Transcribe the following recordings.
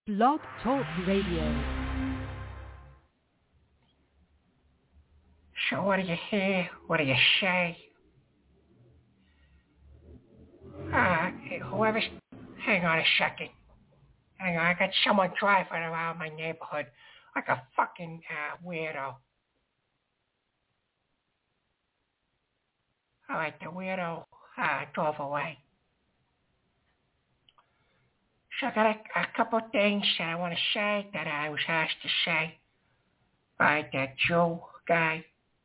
Blog Talk Radio. So what do you hear? What do you say? Whoever's... Hang on a second. Hang on, I got someone driving around my neighborhood like a fucking weirdo. All right, the weirdo drove away. So I got a couple things that I want to say that I was asked to say by that Joe guy.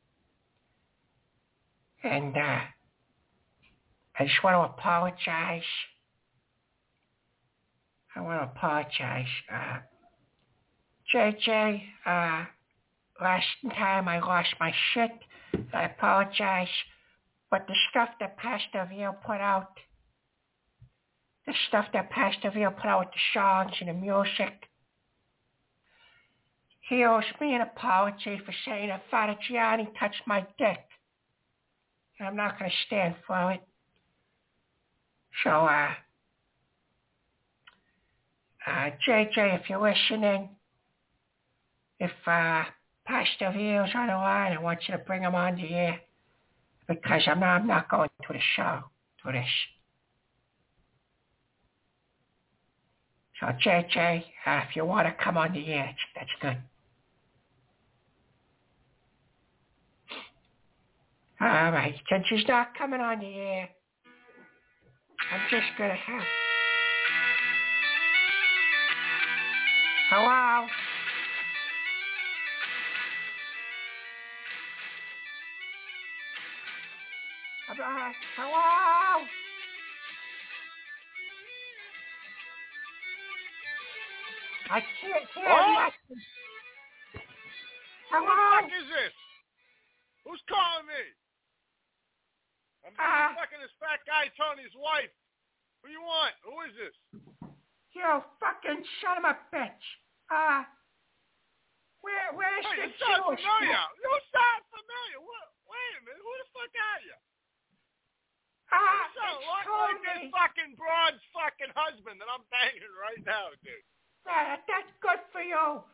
And I just want to apologize. JJ, last time I lost my shit. I apologize. But the stuff that Pastor Veal put out, with the songs and the music, he owes me an apology for saying that Father Gianni touched my dick. And I'm not going to stand for it. So, JJ, if you're listening, if Pastor Veal's on the line, I want you to bring him on the air. Because I'm not going to the show, to this. So, JJ, if you want to come on the air, that's good. All right, since he's not coming on the air, I'm just going to have... Hello? Hello? I can't hear nothing. Hello? What the fuck is this? Who's calling me? I'm fucking this fat guy, Tony's wife. Who you want? Who is this? You fucking son of a bitch. Where's hey, the you sound Jewish familiar. guy? You sound familiar. What? Wait a minute. Who the fuck are you? It's like Tony. this fucking broad's fucking husband that I'm banging right now, dude. That's good for you.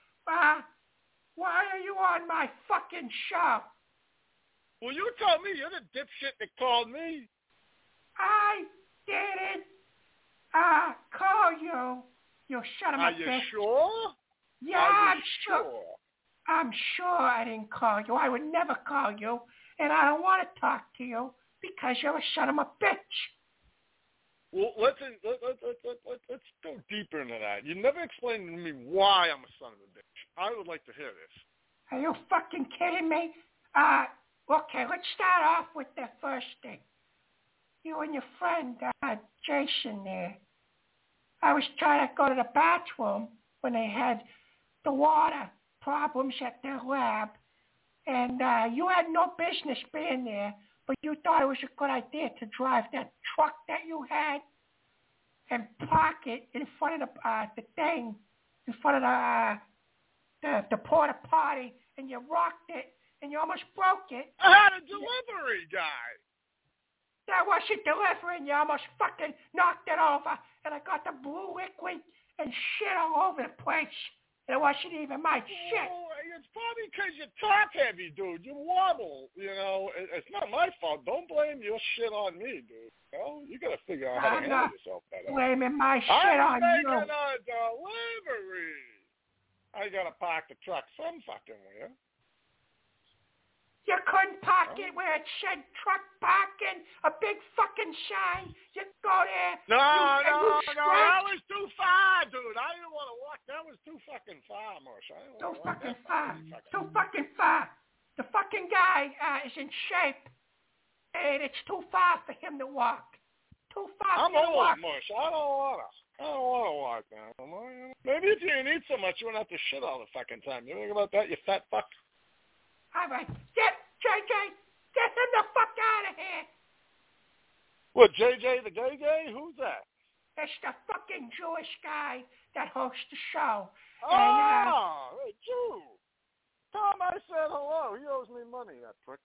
Why are you on my fucking show? Well, you told me you're the dipshit that called me. I didn't call you. You son of a bitch. Are you sure? Yeah, I'm sure. I'm sure I didn't call you. I would never call you, and I don't want to talk to you because you're a son of a bitch. Well, let's go deeper into that. You never explained to me why I'm a son of a bitch. I would like to hear this. Are you fucking kidding me? Okay, let's start off with the first thing. You and your friend, Jason there. I was trying to go to the bathroom when they had the water problems at their lab, and you had no business being there, but you thought it was a good idea to drive that truck that you had and park it in front of the thing, in front of the porta potty, and you rocked it, and you almost broke it. I had a delivery guy. That wasn't delivering. You almost fucking knocked it over, and I got the blue liquid and shit all over the place. And it wasn't even my shit. Oh, it's probably because you're top heavy, dude. You wobble, you know. It's not my fault. Don't blame your shit on me, dude. You know? You got to figure out how to handle yourself better. Blaming my shit on you. I'm making a delivery. I got to park the truck some fucking where. You couldn't park it where it said truck parking, a big fucking sign. You go there. No, that was too far, dude. I didn't want to walk. That was too fucking far, Marsh. Too fucking far. The fucking guy is in shape, and it's too far for him to walk. Too far for him to walk. I'm old, Marsh. I don't want to walk now. Maybe if you didn't eat so much, you wouldn't have to shit all the fucking time. You think about that, you fat fuck? All right, JJ, get him the fuck out of here. What, JJ the gay guy? Who's that? It's the fucking Jewish guy that hosts the show. Hey, Jew. Tom, I said hello. He owes me money, that prick.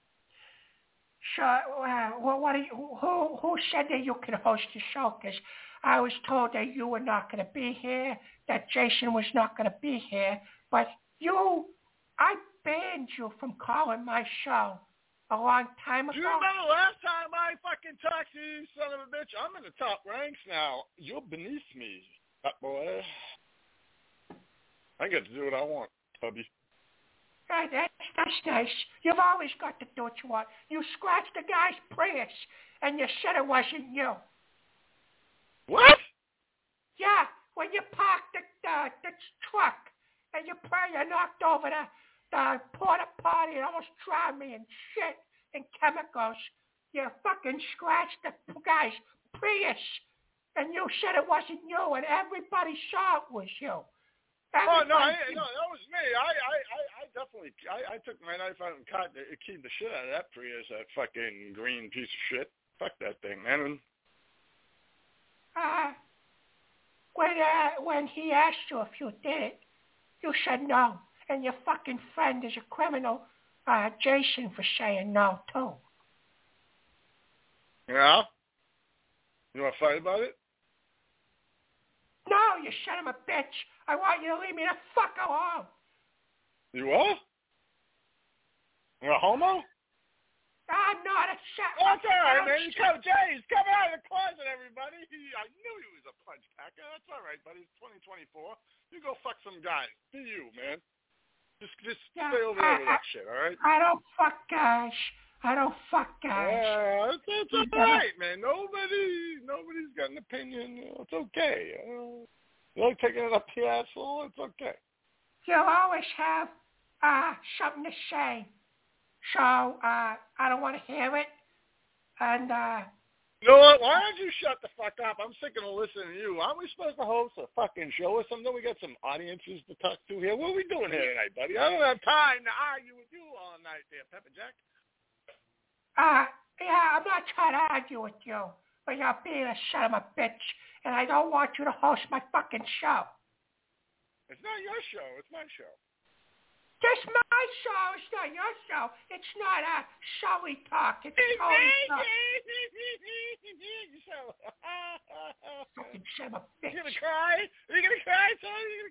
So, who said that you could host the show? Because I was told that you were not going to be here, that Jason was not going to be here, but I banned you from calling my show a long time ago. Do you remember last time I fucking talked to you, son of a bitch? I'm in the top ranks now. You're beneath me, that boy. I get to do what I want, hubby. Right, that's nice. You've always got to do what you want. You scratched the guy's Prius, and you said it wasn't you. What? Yeah, when you parked the truck, and you knocked over the porta potty and almost drowned me in shit and chemicals. You fucking scratched the guy's Prius, and you said it wasn't you, and everybody saw it was you. Oh, no, that was me. I definitely, I took my knife out and keyed the shit out of that Prius, that fucking green piece of shit. Fuck that thing, man. When he asked you if you did it, you said no. And your fucking friend is a criminal, Jason, for saying no, too. Yeah? You want to fight about it? No, you son of a bitch. I want you to leave me the fuck alone. You what? You're a homo? I'm not a shit. That's all right, man. He's coming out of the closet, everybody. I knew he was a punch packer. That's all right, buddy. It's 2024. You go fuck some guys. Be you, man. Just stay over there with that shit, all right? I don't fuck guys. Yeah, it's all right, man. Nobody's got an opinion. It's okay. You like taking it up the asshole? It's okay. You'll always have something to say. So, I don't want to hear it. And, you know what? Why don't you shut the fuck up? I'm sick of listening to you. Aren't we supposed to host a fucking show or something? We got some audiences to talk to here. What are we doing here tonight, buddy? I don't have time to argue with you all night there, Pepper Jack. Yeah, I'm not trying to argue with you, but you're being a son of a bitch, and I don't want you to host my fucking show. It's not your show. It's my show. It's my show. It's not your show. It's not a showy talk. It's Tony talk. Fucking son of a bitch. You gonna cry? Are you gonna cry, Tony? You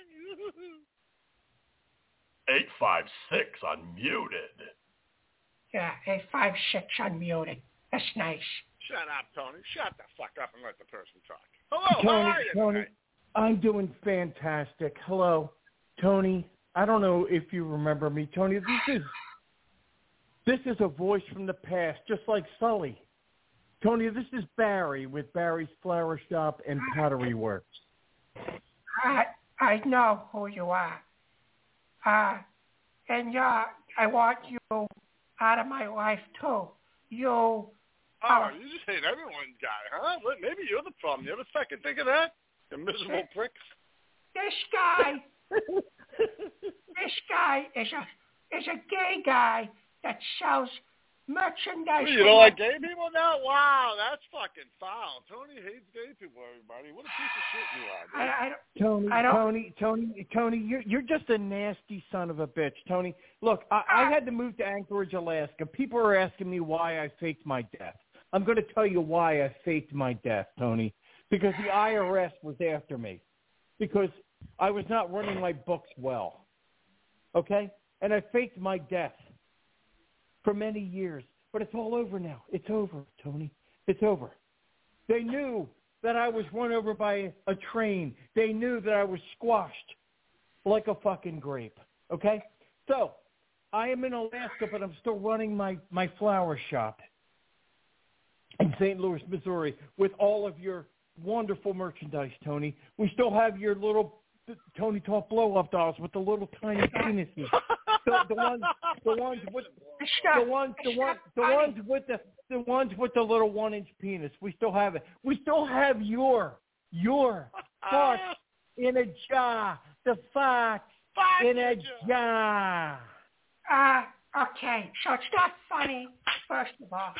gonna cry? 856 unmuted. Yeah, 856 unmuted. That's nice. Shut up, Tony. Shut the fuck up and let the person talk. Hello, Tony, how are you Tony, tonight? I'm doing fantastic. Hello, Tony. I don't know if you remember me, Tony. This is a voice from the past, just like Sully. Tony, this is Barry with Barry's Flower Shop and Pottery Works. I know who you are. And I want you out of my life, too. You just hate everyone's guy, huh? Maybe you're the problem. You ever fucking think of that? You miserable prick. This guy is a gay guy that sells merchandise. You don't like gay people now? Wow, that's fucking foul. Tony hates gay people, everybody. What a piece of shit you are, Tony, you're just a nasty son of a bitch, Tony. Look, I had to move to Anchorage, Alaska. People are asking me why I faked my death. I'm going to tell you why I faked my death, Tony. Because the IRS was after me. Because I was not running my books well. Okay? And I faked my death for many years. But it's all over now. It's over, Tony. It's over. They knew that I was run over by a train. They knew that I was squashed like a fucking grape. Okay? So, I am in Alaska, but I'm still running my flower shop in St. Louis, Missouri, with all of your wonderful merchandise, Tony. We still have your little Tony Talk blow-up dolls with the little tiny penises. The ones with the little 1-inch penis. We still have it. We still have your farts in a jar. The farts in a jar. Okay, so it's not funny, first of all.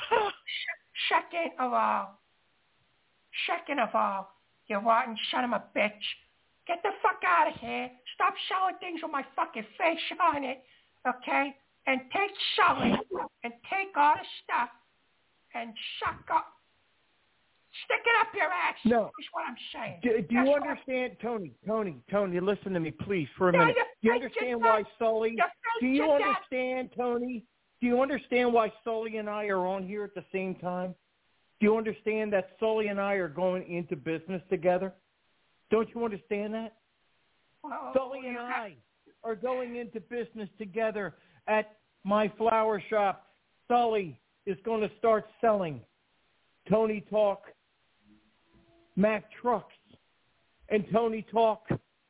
Second of all, you rotten son of a bitch. Get the fuck out of here. Stop selling things with my fucking face on it, okay? And take Sully and take all the stuff and suck Stick it up your ass. No. Is what I'm saying. Do you That's understand, Tony, listen to me, please, for a No, minute. your Do you face understand is why not- Sully, your face do you is not- understand, Tony? Do you understand why Sully and I are on here at the same time? Do you understand that Sully and I are going into business together? Don't you understand that? Well, Sully and I are going into business together at my flower shop. Sully is going to start selling Tony Talk Mack trucks and Tony Talk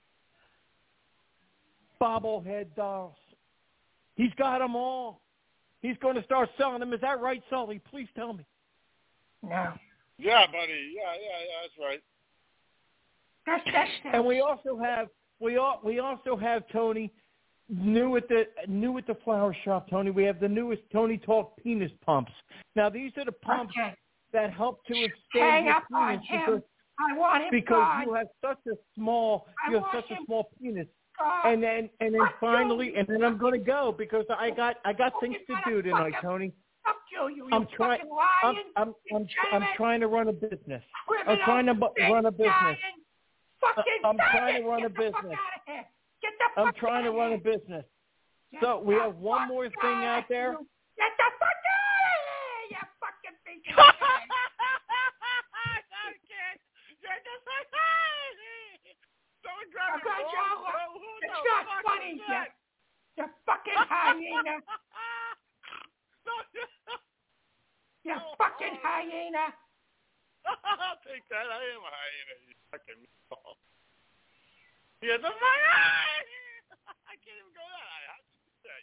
bobblehead dolls. He's got them all. He's going to start selling them. Is that right, Sully? Please tell me. No. Yeah, buddy. Yeah, that's right. That's And we also have Tony new at the flower shop. Tony, we have the newest Tony Talk penis pumps. Now these are the pumps that help to extend Hang your up on penis him. I want him because gone. you have such a small penis. Gone. And then finally, and then I'm going to go because I got things to do tonight, Tony. Fuck you, I'm trying. I'm trying to run a business. I'm trying to run a business. I'm trying to run a business. I'm trying to run a business. So we have one more thing out there. Get the fuck out of here, you fucking piece of shit. Get the fuck out of here. Don't grab it. It's not funny, you fucking hyena. You fucking hyena. I'll take that. I am a hyena, you fucking meatball. Yeah, the fuck. I can't even go that high. How'd you do that,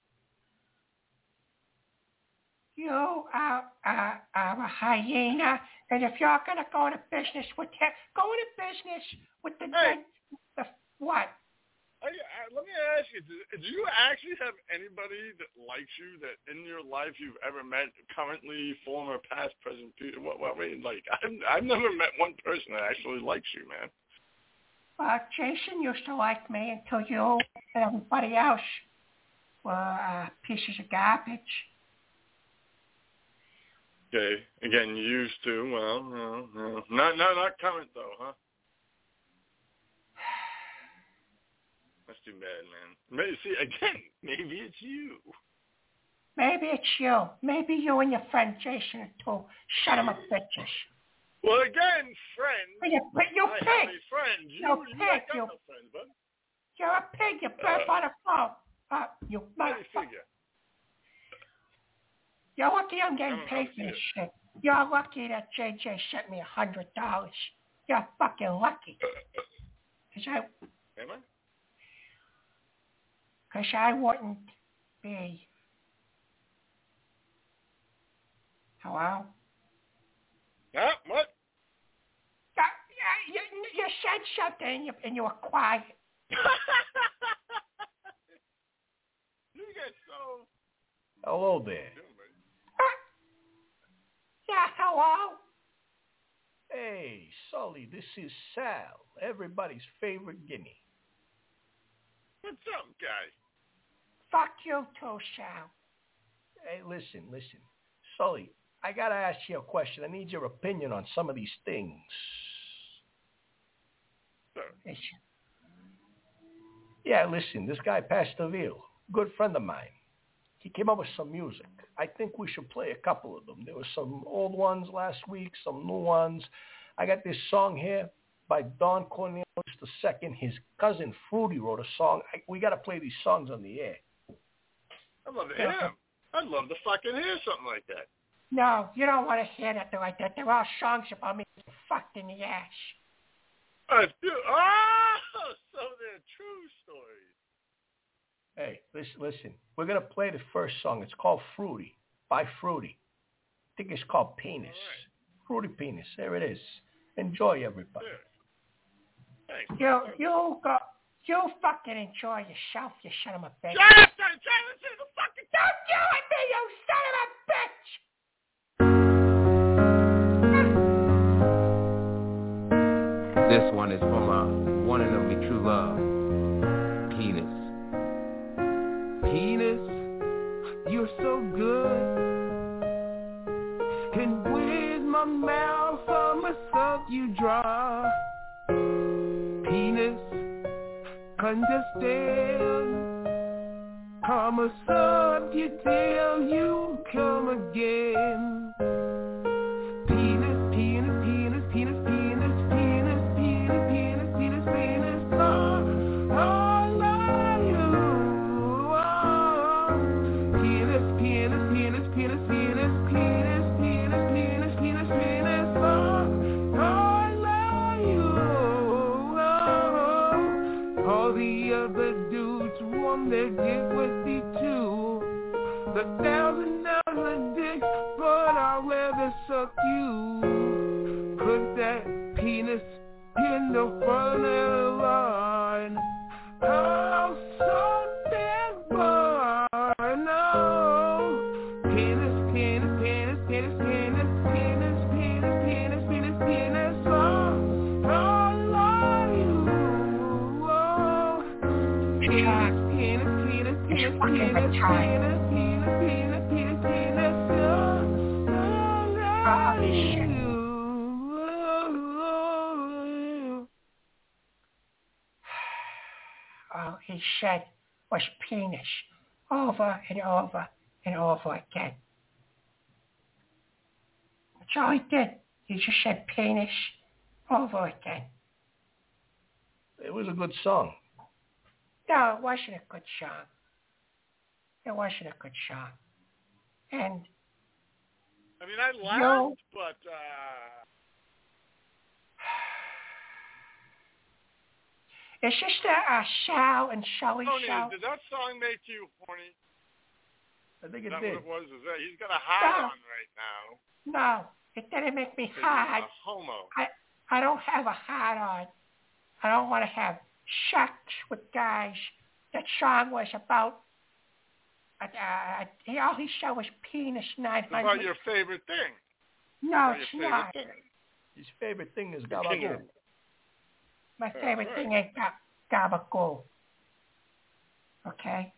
you? You are a hyena, and if you're gonna go into business with him, go into business with the what? Let me ask you: do you actually have anybody that likes you that in your life you've ever met, currently, former, past, present? What I mean, like I've never met one person that actually likes you, man. Jason used to like me until you and everybody else were pieces of garbage. Okay, again, you used to. Well, not current though, huh? That's too bad, man. Maybe, see, again, maybe it's you. Maybe it's you. Maybe you and your friend Jason are two shut 'em up bitches. Well, again, friends. You I pig. have a friend. You ain't got no friends, bud. You're a pig. You burp on the phone. You How do you figure? You're lucky I'm getting paid for this shit. You're lucky that JJ sent me $100. You're fucking lucky. Am I? Because I wouldn't be. Hello? Huh? What? You said something and you were quiet. You get so... Hello there. Yeah, hello? Hey, Sully, this is Sal, everybody's favorite guinea. What's up, guy? Fuck you too, Sal. Hey, listen. Sully, I got to ask you a question. I need your opinion on some of these things. Sure. Yeah, listen, this guy, Pastor Veal, good friend of mine. He came up with some music. I think we should play a couple of them. There were some old ones last week, some new ones. I got this song here by Don Cornelius II. His cousin Fruity wrote a song. We got to play these songs on the air. I'd love to hear him. I'd love to fucking hear something like that. No, you don't want to hear that like that. They're all songs about me getting fucked in the ass. So they're true stories. Hey, listen. We're going to play the first song. It's called Fruity by Fruity. I think it's called Penis. Right. Fruity Penis. There it is. Enjoy, everybody. Sure. Thanks. You fucking enjoy yourself, you son of a bitch. Shut up, listen to the fucking... Don't yell at me, you son of a bitch! This one is for my one and only true love, Penis. Penis, you're so good. And with my mouth from a suck you draw. Penis, understand. Come a suck you till you come again. Penis, penis, penis, penis, penis, penis, penis, penis, penis, penis, all of you. Penis, penis, penis, penis, penis, penis, penis, penis, penis, penis, all of you. All the other dudes want their dick with me too. The $1,000 dick, but I'll rather suck you. Put that penis in the front of the line. I'll suck that bar. No. Penis, penis, penis, penis, penis, penis, penis, penis, penis, penis, all of you. Penis, penis, penis, penis, penis, penis, penis, penis, penis, penis, penis, all of you. All he said was penis over and over and over again. That's all he did. He just said penis over again. It was a good song. No, it wasn't a good song. It wasn't a good song. And I mean, I laughed, but it's just a Sal and Sully Tony, show. did that song make you horny? I think Is it that did. what it was? Is that he's got a hat on right now? No, it didn't make me He's hard. a homo. I don't have a hat on. I don't want to have sex with guys. That song was about, all he said was penis 900. It's about your favorite thing. No, About it's your not. favorite thing. His favorite thing is gabagool. My favorite thing ain't gabagool. Okay?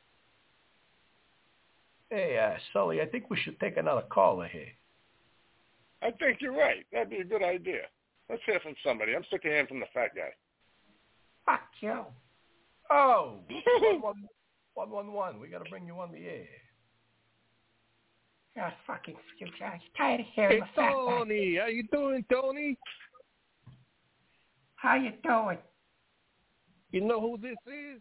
Hey, Sully, I think we should take another caller here. I think you're right. That'd be a good idea. Let's hear from somebody. I'm sick of hearing from the fat guy. Fuck you. Oh, 111. We got to bring you on the air. You're fucking you guys. Tired of hearing Hey, the fat guy. Tony, how you doing, Tony? How you doing? You know who this is?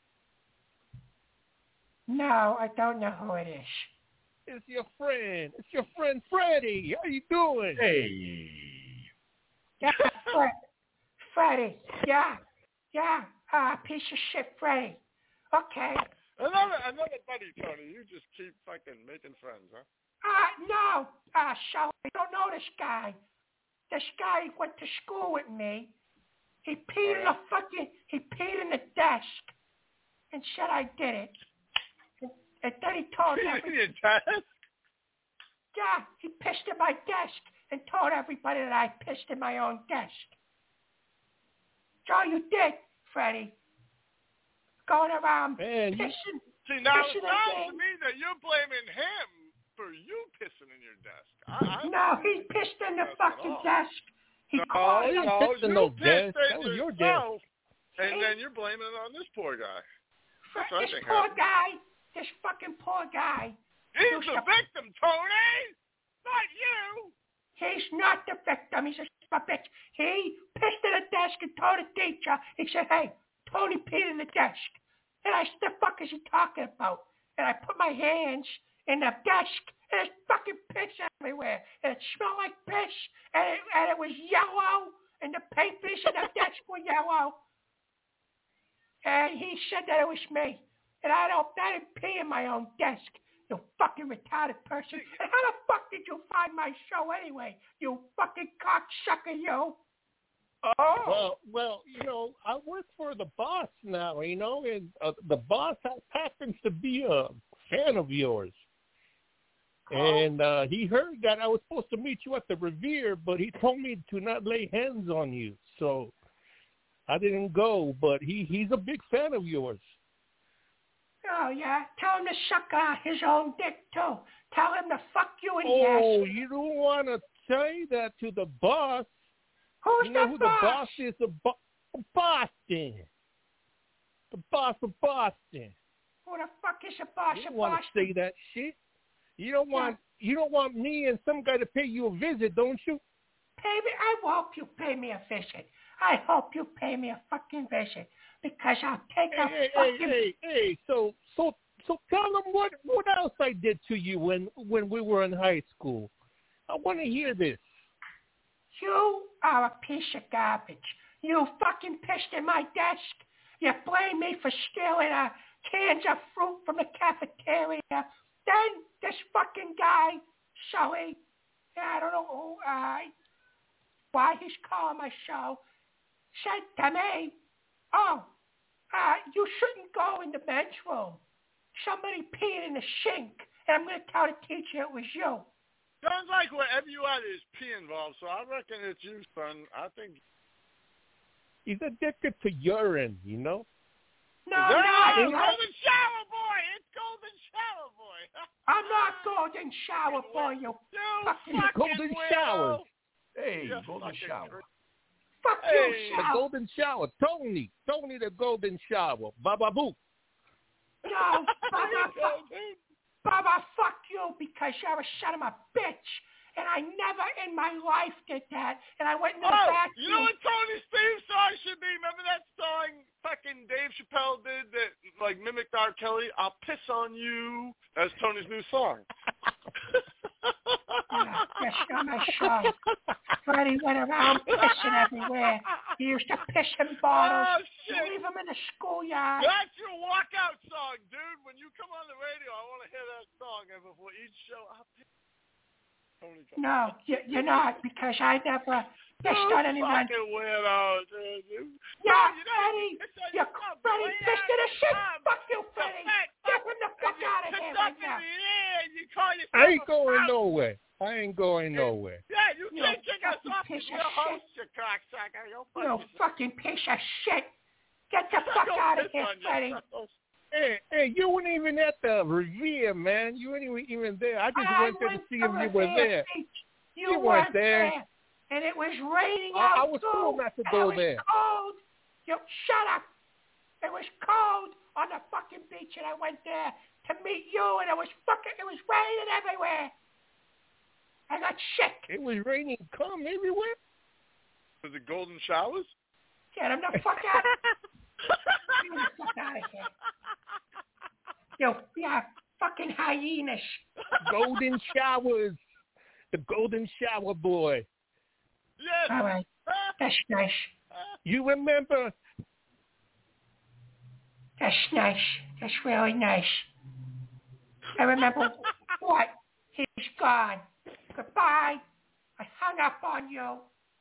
No, I don't know who it is. It's your friend. It's your friend Freddie. How you doing? Hey. Yeah, Freddie. Yeah. Piece of shit, Freddie. Okay. Another buddy, Tony. You just keep fucking making friends, huh? No. So I don't know this guy. This guy went to school with me. He peed in the desk and said I did it. And then he told everybody. Yeah, he pissed in my desk and told everybody that I pissed in my own desk. So you did, Freddie. Going around pissing. See, now it pissing sounds to me that you're blaming him for you pissing in your desk. No, he pissed in the fucking desk. You pissed in no desk. That was your desk. And then you're blaming it on this poor guy. This poor guy. This fucking poor guy. He's the victim, Tony! Not you! He's not the victim. He's a bitch. He pissed in the desk and told the teacher. He said, hey, Tony peed in the desk. And I said, the fuck is he talking about? And I put my hands in the desk, and there's fucking piss everywhere. And it smelled like piss, and it was yellow, and the papers in the desk were yellow. And he said that it was me. And I didn't pee in my own desk, you fucking retarded person. And how the fuck did you find my show anyway, you fucking cocksucker, you? Oh. Well, I work for the boss now, and the boss happens to be a fan of yours. And he heard that I was supposed to meet you at the Revere, but he told me to not lay hands on you. So I didn't go, but he's a big fan of yours. Oh, yeah? Tell him to suck his own dick, too. Tell him to fuck you in the ass. Oh, you don't want to say that to the boss. Who's you know the who boss? The boss is? Boston. The boss of Boston. Who the fuck is the boss You of don't want Boston? to say that shit. You don't want me and some guy to pay you a visit, don't you? Pay me. I hope you pay me a visit. I hope you pay me a fucking visit because I'll take a fucking. Hey. So tell them what else I did to you when we were in high school. I want to hear this. You are a piece of garbage. You fucking pissed in my desk. You blame me for stealing cans of fruit from the cafeteria. Then this fucking guy, Sully, I don't know who, why he's calling my show, said to me, you shouldn't go in the men's room. Somebody peed in the sink, and I'm going to tell the teacher it was you. Sounds like wherever you are, there's pee involved, so I reckon it's you, son. I think... He's addicted to urine, you know? No, I'm not. Golden Shower Boy! It's Golden Shower Boy! I'm not Golden Shower Boy, you fucking... Golden Shower! Hey, Golden Shower. Fuck you, the Golden Shower. Tony the Golden Shower. Baba Boo. No, Baba, fuck you because you're a son of a bitch. And I never in my life did that. And I went in the bathroom. You know what Tony's theme song should be? Remember that song fucking Dave Chappelle did that like mimicked R. Kelly? I'll piss on you. That's Tony's new song. Yes, on my show. Freddie went around pissing everywhere. He used to piss in bottles. Leave him in the schoolyard. That's your walkout song, dude. When you come on the radio, I want to hear that song. And before each show, I'll piss. No, you're not, because I never pissed on anyone. Fucking weirdo, dude. Yeah, Freddie, Freddie pissed in a shit. Fuck you, Freddie. Get him the fuck out of here right now. I ain't going nowhere. Yeah, you can't kick us off because you're a host, you cocksucker. You fucking piece of shit. Get the fuck out of here, Freddie. Hey, you weren't even at the Revere, man. You weren't even there. I just went there to see if you were there. You weren't there. And it was raining out. I was told not to go there. It was cold. You shut up. It was cold on the fucking beach, and I went there to meet you, and it was raining everywhere. I got sick. It was raining everywhere? Was it golden showers? Get him the fuck out. Get the fuck out of here. You fucking hyenas. Golden showers. The Golden Shower Boy. Yes. All right. That's nice. You remember? That's nice. That's really nice. I remember what? He's gone. Goodbye. I hung up on you.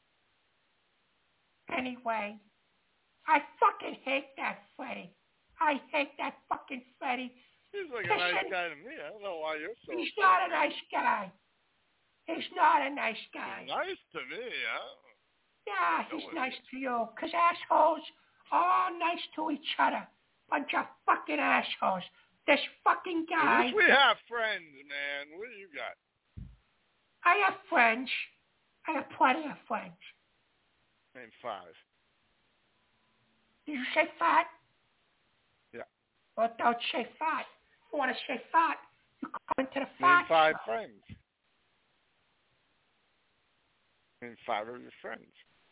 Anyway, I fucking hate that Freddie. I hate that fucking Freddie. He's like a nice guy to me. I don't know why you're so... He's not a nice guy. He's not a nice guy. He's nice to me, Yeah, he's nice to you. Because assholes are all nice to each other. Bunch of fucking assholes. This fucking guy... At least we have friends, man. What do you got? I have friends. I have plenty of friends. Name 5. Did you say fat? Yeah. Well, don't say fat. If you want to say fat, you come into the Name fat 5 show. friends. Name 5 of your friends.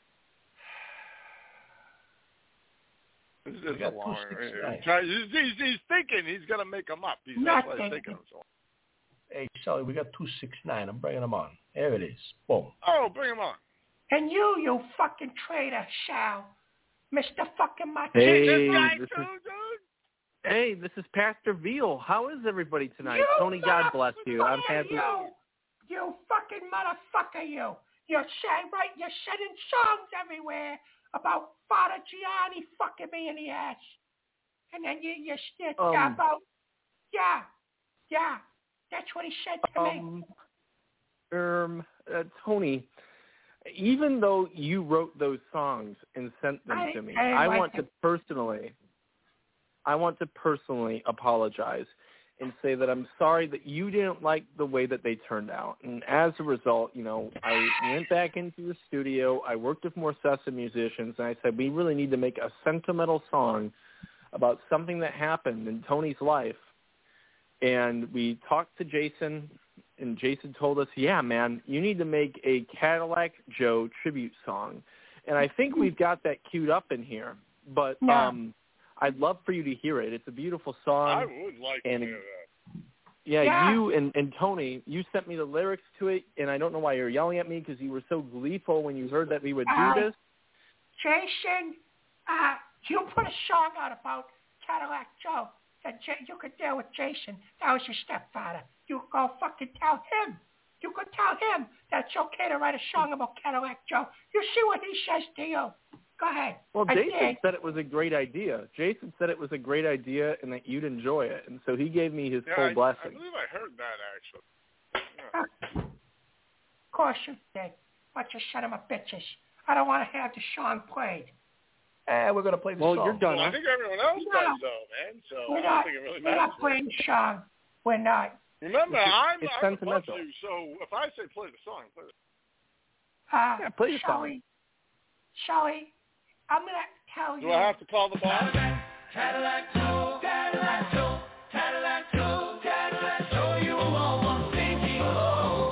This is a long... He's thinking he's going to make them up. He's not thinking them so. Hey, Sully, we got 269. I'm bringing them on. There it is. Boom. Oh, bring them on. And you fucking traitor, Sal. Mr. fucking Macho. Hey, this is Pastor Veal. How is everybody tonight? Tony, God bless you. I'm happy. You fucking motherfucker, you. You're sending songs everywhere about Father Gianni fucking me in the ass. And then you still about... Yeah. That's what he said to me. Tony, even though you wrote those songs and sent them to me, I want to personally apologize and say that I'm sorry that you didn't like the way that they turned out. And as a result, I went back into the studio. I worked with more session musicians, and I said, we really need to make a sentimental song about something that happened in Tony's life. And we talked to Jason, and Jason told us, yeah, man, you need to make a Cadillac Joe tribute song. And I think we've got that queued up in here. But I'd love for you to hear it. It's a beautiful song. I would like to hear that. Yeah, you and Tony, you sent me the lyrics to it, and I don't know why you're yelling at me because you were so gleeful when you heard that we would do this. Jason, you put a song out about Cadillac Joe that you could deal with Jason. That was your stepfather. You go fucking tell him. You could tell him that it's okay to write a song about Cadillac Joe. You see what he says to you. Go ahead. Well, Jason said it was a great idea. Jason said it was a great idea and that you'd enjoy it. And so he gave me his full blessing. I believe I heard that, actually. Yeah. Of course you did. Bunch of son of a bitches. I don't want to have the song played. We're going to play the song. Well, you're done. Well, I think everyone else does, though, man. So I don't think it really matters. We're not playing the song. We're not. Remember, I'm sentimental. above you, so if I say play the song, play it. Play the song. Shall we? I'm going to tell you. Do I have to call the boss? Cadillac Joe, Cadillac Joe, Cadillac Joe, Cadillac Joe, you all one thinking of.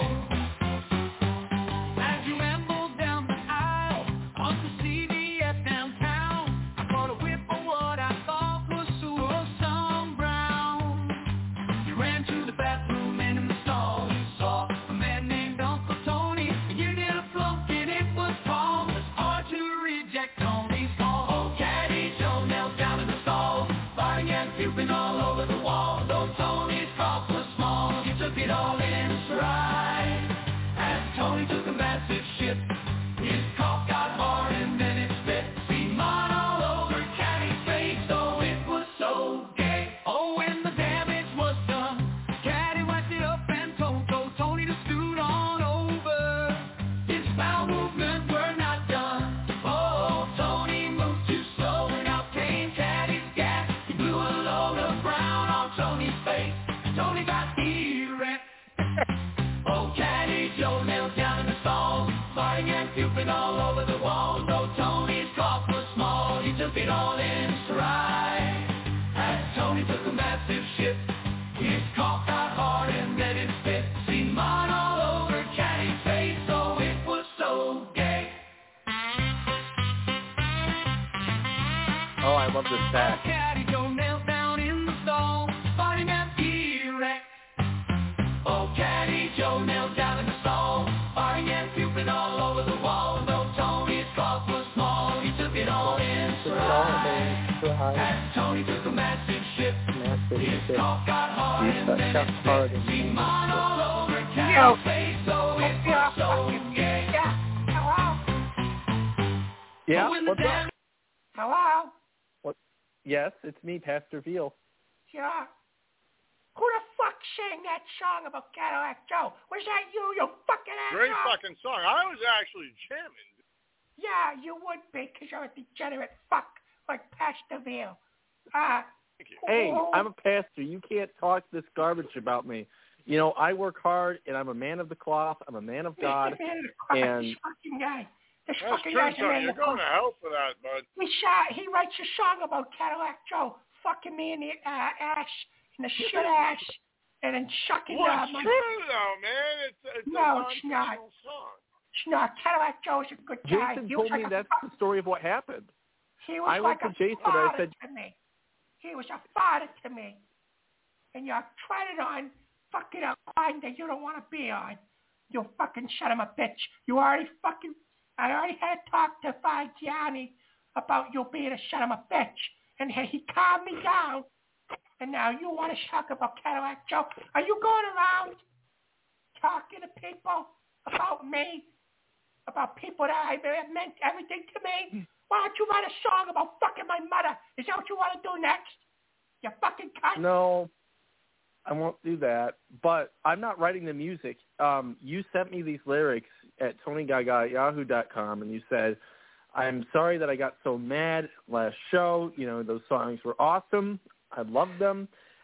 As you ramble down the aisle, on the CVS downtown, I bought a whip of what I thought was Susan Brown. You ran to the bathroom and in the stall you saw a man named Uncle Tony. You did a flunk and it was Paul. It's hard to reject Tony's call. Oh, Caddy Joe knelt down in the stall, farting and puking all over the wall. Though Tony's cough was small, he took it all in his stride. As Tony took a massive shit, his cough got hard and then it spit steam on all over Caddy's face. Oh, it was so gay. Oh, when the damage was done, Caddy wiped it up and told Tony to scoot on over. His bowel movements were not done. Oh, Tony moved too slow and out came Caddy's gas. He blew a load of brown on Tony's face. Tony got erect. Oh, Caddy Joe knelt down in the stall, farting and puking all over the wall. Though Tony's cough was small, he took it all in stride. As Tony took a massive shit, his cough got hard and then it spit steam on all over Caddy's face. Oh, it was so gay. Oh, I love this back. Caddy Joe knelt down in the stall, farting and erect. Oh, Caddy Joe knelt down in the stall, farting and puking all over the wall. Though Tony's cough was small, he took it all in stride. As Tony took a massive shit, his cough got hard and then it spit steam on all over Caddy's face. Oh, it was so gay. Hello? Yeah, Oh, when the what's up? Hello? Yes, it's me, Pastor Veal. Yeah. Who the fuck sang that song about Cadillac Joe? Was that you fucking asshole? Great fucking song. I was actually jamming. Yeah, you would be, because you're a degenerate fuck like Pastor Veal. Hey, I'm a pastor. You can't talk this garbage about me. I work hard, and I'm a man of the cloth. I'm a man of God. And This fucking guy. This That's fucking true, guy's a Tony. man You're of going the to hell for that, bud. He writes a song about Cadillac Joe fucking me in the ass, in the shit ass, and then sucking Well, it's my... true, though, man. It's No, a it's not. non-fictional song. It's not. Cadillac Joe's a good guy. Jason He told was like me a that's the story of what happened. He was I like went to a Jason and I father said, to me. He was a father to me. And you're treading on fucking a line that you don't want to be on. You fucking son of a bitch. I already had talked to Gianni about you being a son of a bitch. And he calmed me down. And now you want to talk about Cadillac Joe. Are you going around talking to people about me? About people that meant everything to me? Why don't you write a song about fucking my mother? Is that what you want to do next? You fucking cunt. No, I won't do that. But I'm not writing the music. You sent me these lyrics at TonyGaga@yahoo.com, and you said, I'm sorry that I got so mad last show. Those songs were awesome. I loved them.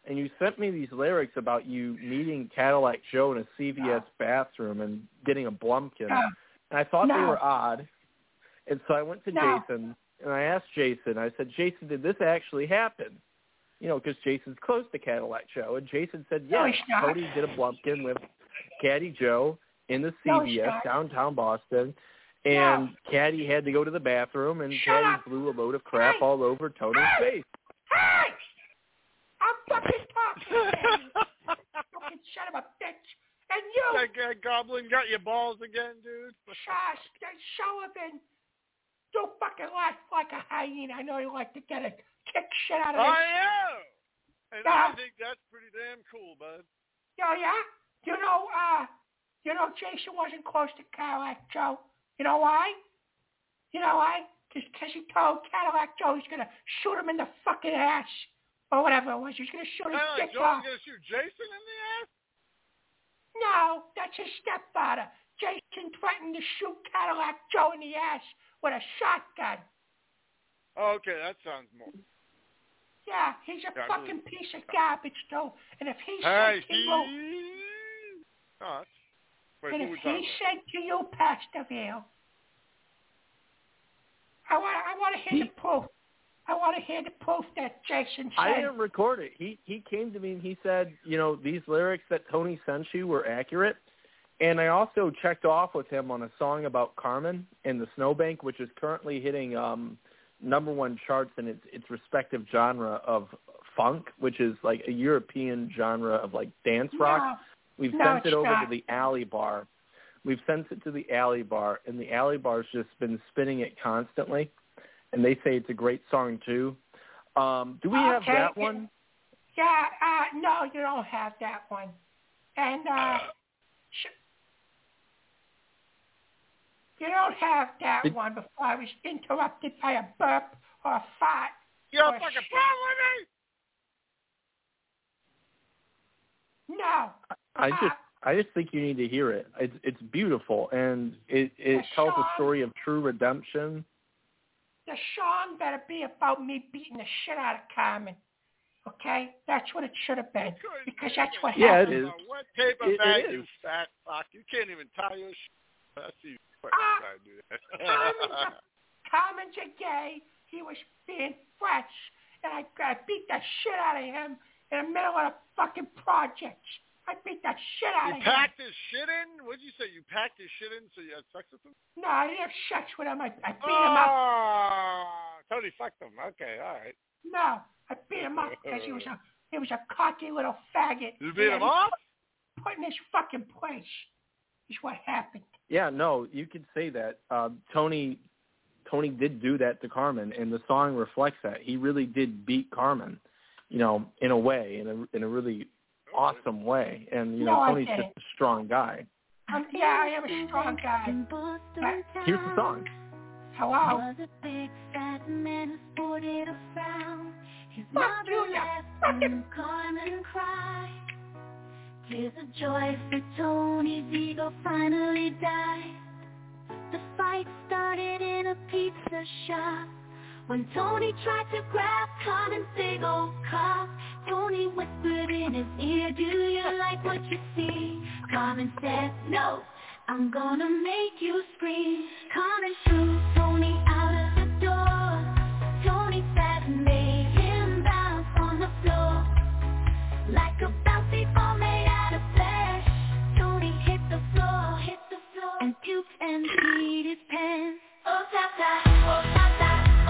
and you sent me these lyrics about you meeting Cadillac Joe in a CVS bathroom and getting a Blumpkin. And I thought they were odd. And so I went to Jason, and I asked Jason, I said, Jason, did this actually happen? You know, because Jason's close to Cadillac Joe. And Jason said, yes, Cody did a Blumpkin with Caddy Joe in the CVS downtown Boston. And Caddy had to go to the bathroom, and Caddy blew a load of crap all over Tony's face. Hey! I'm fucking talking. Fucking son of a bitch. And you... That goblin got your balls again, dude. Sullivan, you fucking laugh like a hyena. I know you like to get a kick shit out of it. I am. And I think that's pretty damn cool, bud. Oh, yeah? You know Jason wasn't close to Cadillac Joe. You know why? Because he told Cadillac Joe he's going to shoot him in the fucking ass. Or whatever it was. He's going to shoot his dick off. Joe's going to shoot Jason in the ass? No, that's his stepfather. Jason threatened to shoot Cadillac Joe in the ass with a shotgun. Oh, okay, that sounds more. Yeah, he's a fucking piece of garbage, too. And if he said to you... and if he said to you, Pastor Veal, I want to hear the proof. I want to hear the proof that Jason said. I didn't record it. He came to me and he said, you know, these lyrics that Tony sent you were accurate. And I also checked off with him on a song about Carmen and the Snowbank, which is currently hitting number one charts in its respective genre of funk, which is like a European genre of like dance rock. We've sent it over to the Alley Bar. We've sent it to the Alley Bar, and the Alley Bar's just been spinning it constantly. And they say it's a great song, too. Do we have that one? Yeah, no, you don't have that one. And you don't have that one before I was interrupted by a burp or a fart. You're a fucking problem with me? No. I just think you need to hear it. It's beautiful, and it tells a story of true redemption. The song better be about me beating the shit out of Carmen. Okay? That's what it should have been. Because that's what happened. Yeah, it is. What paper bag, you fat fuck? You can't even tie your shit. That's you. Carmen's a gay. He was being fresh. And I beat the shit out of him in the middle of the fucking projects. I beat the shit out of him. You packed his shit in? What did you say? You packed his shit in so you had sex with him? No, I didn't have sex with him. I beat him up. Totally fucked him. Okay, all right. No, I beat him up because he was a cocky little faggot. You beat him up? Put in his fucking place is what happened. Yeah, no, you could say that. Tony did do that to Carmen, and the song reflects that. He really did beat Carmen, you know, in a way, in a really awesome way. And, you know, Tony's just a strong guy. Yeah, I am a strong guy. Here's the song. Hello? Fuck you, you fucking Carmen cry. Tears of joy for Tony's ego finally died. The fight started in a pizza shop. When Tony tried to grab Carmen's big old cock, Tony whispered in his ear, do you like what you see? Carmen said, no, I'm gonna make you scream. Carmen threw Tony out of the door. Tony sat and made him bounce on the floor. Like a bouncy ball made out of flesh. Tony hit the floor, and puked and peed his pants. Oh, ta-ta, oh, ta-ta.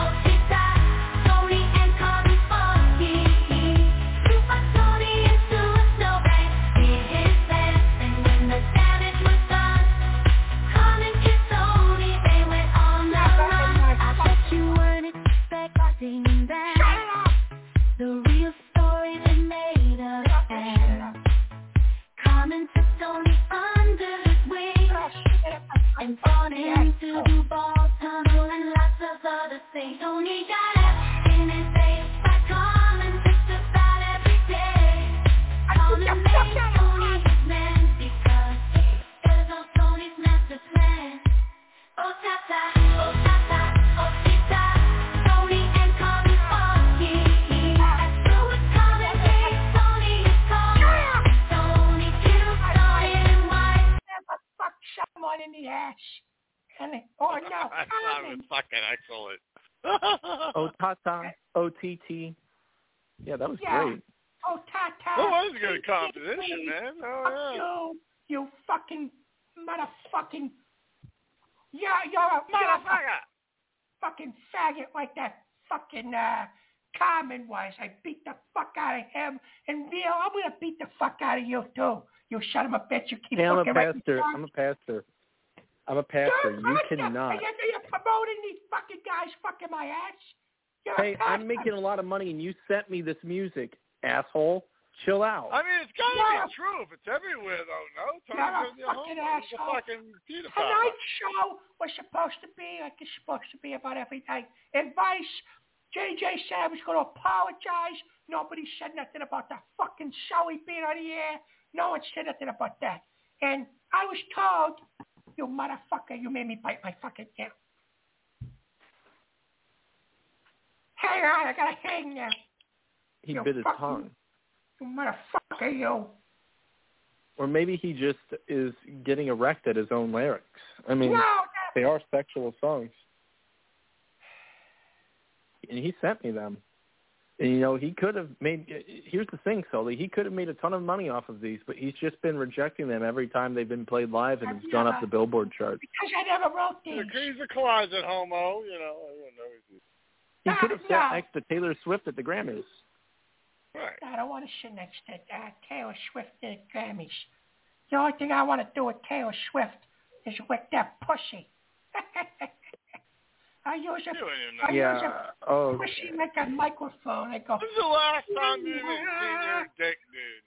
The real story that made us end. Carmen took Tony under his wing and brought him to Duval Tunnel and lots of other things. Tony got up in his face by Carmen just about every day. Carmen made Tony his man because there's no Tony's master plan. Oh, ta-ta, oh, ta-ta, oh, ta-ta. Tony and Carmen fought. Otata, OTT. Yeah, that was great. Otata. That was a good composition, man. Fuck you fucking motherfucking. You're a motherfucker. Fucking faggot like that fucking Carmen was. I beat the fuck out of him, and Neil, I'm gonna beat the fuck out of you too. You son of a bitch. You keep I'm a fucking pastor. I'm a pastor. You cannot. You're promoting these fucking guys fucking my ass. Hey, I'm making a lot of money, and you sent me this music, asshole. Chill out. I mean, it's got to be true if it's everywhere, though, no? You're a fucking asshole. Tonight's show was supposed to be like it's supposed to be about everything. Advice. JJ said I was going to apologize. Nobody said nothing about the fucking Sully being on the air. No one said nothing about that. And I was told, you motherfucker, you made me bite my fucking nail. Hang on, I got to hang now. He bit his tongue. You motherfucker, you. Or maybe he just is getting erect at his own lyrics. I mean, they are sexual songs. And he sent me them. And, he could have made – here's the thing, Sully. He could have made a ton of money off of these, but he's just been rejecting them every time they've been played live, and it's gone up the Billboard charts. Because I never wrote these. He's a closet homo, everyone knows. He could have sat next to Taylor Swift at the Grammys. Right. I don't want to sit next to Taylor Swift at the Grammys. The only thing I want to do with Taylor Swift is with that pussy. I use a pussy like a microphone. I go. This is the last time you've seen your dick, dude.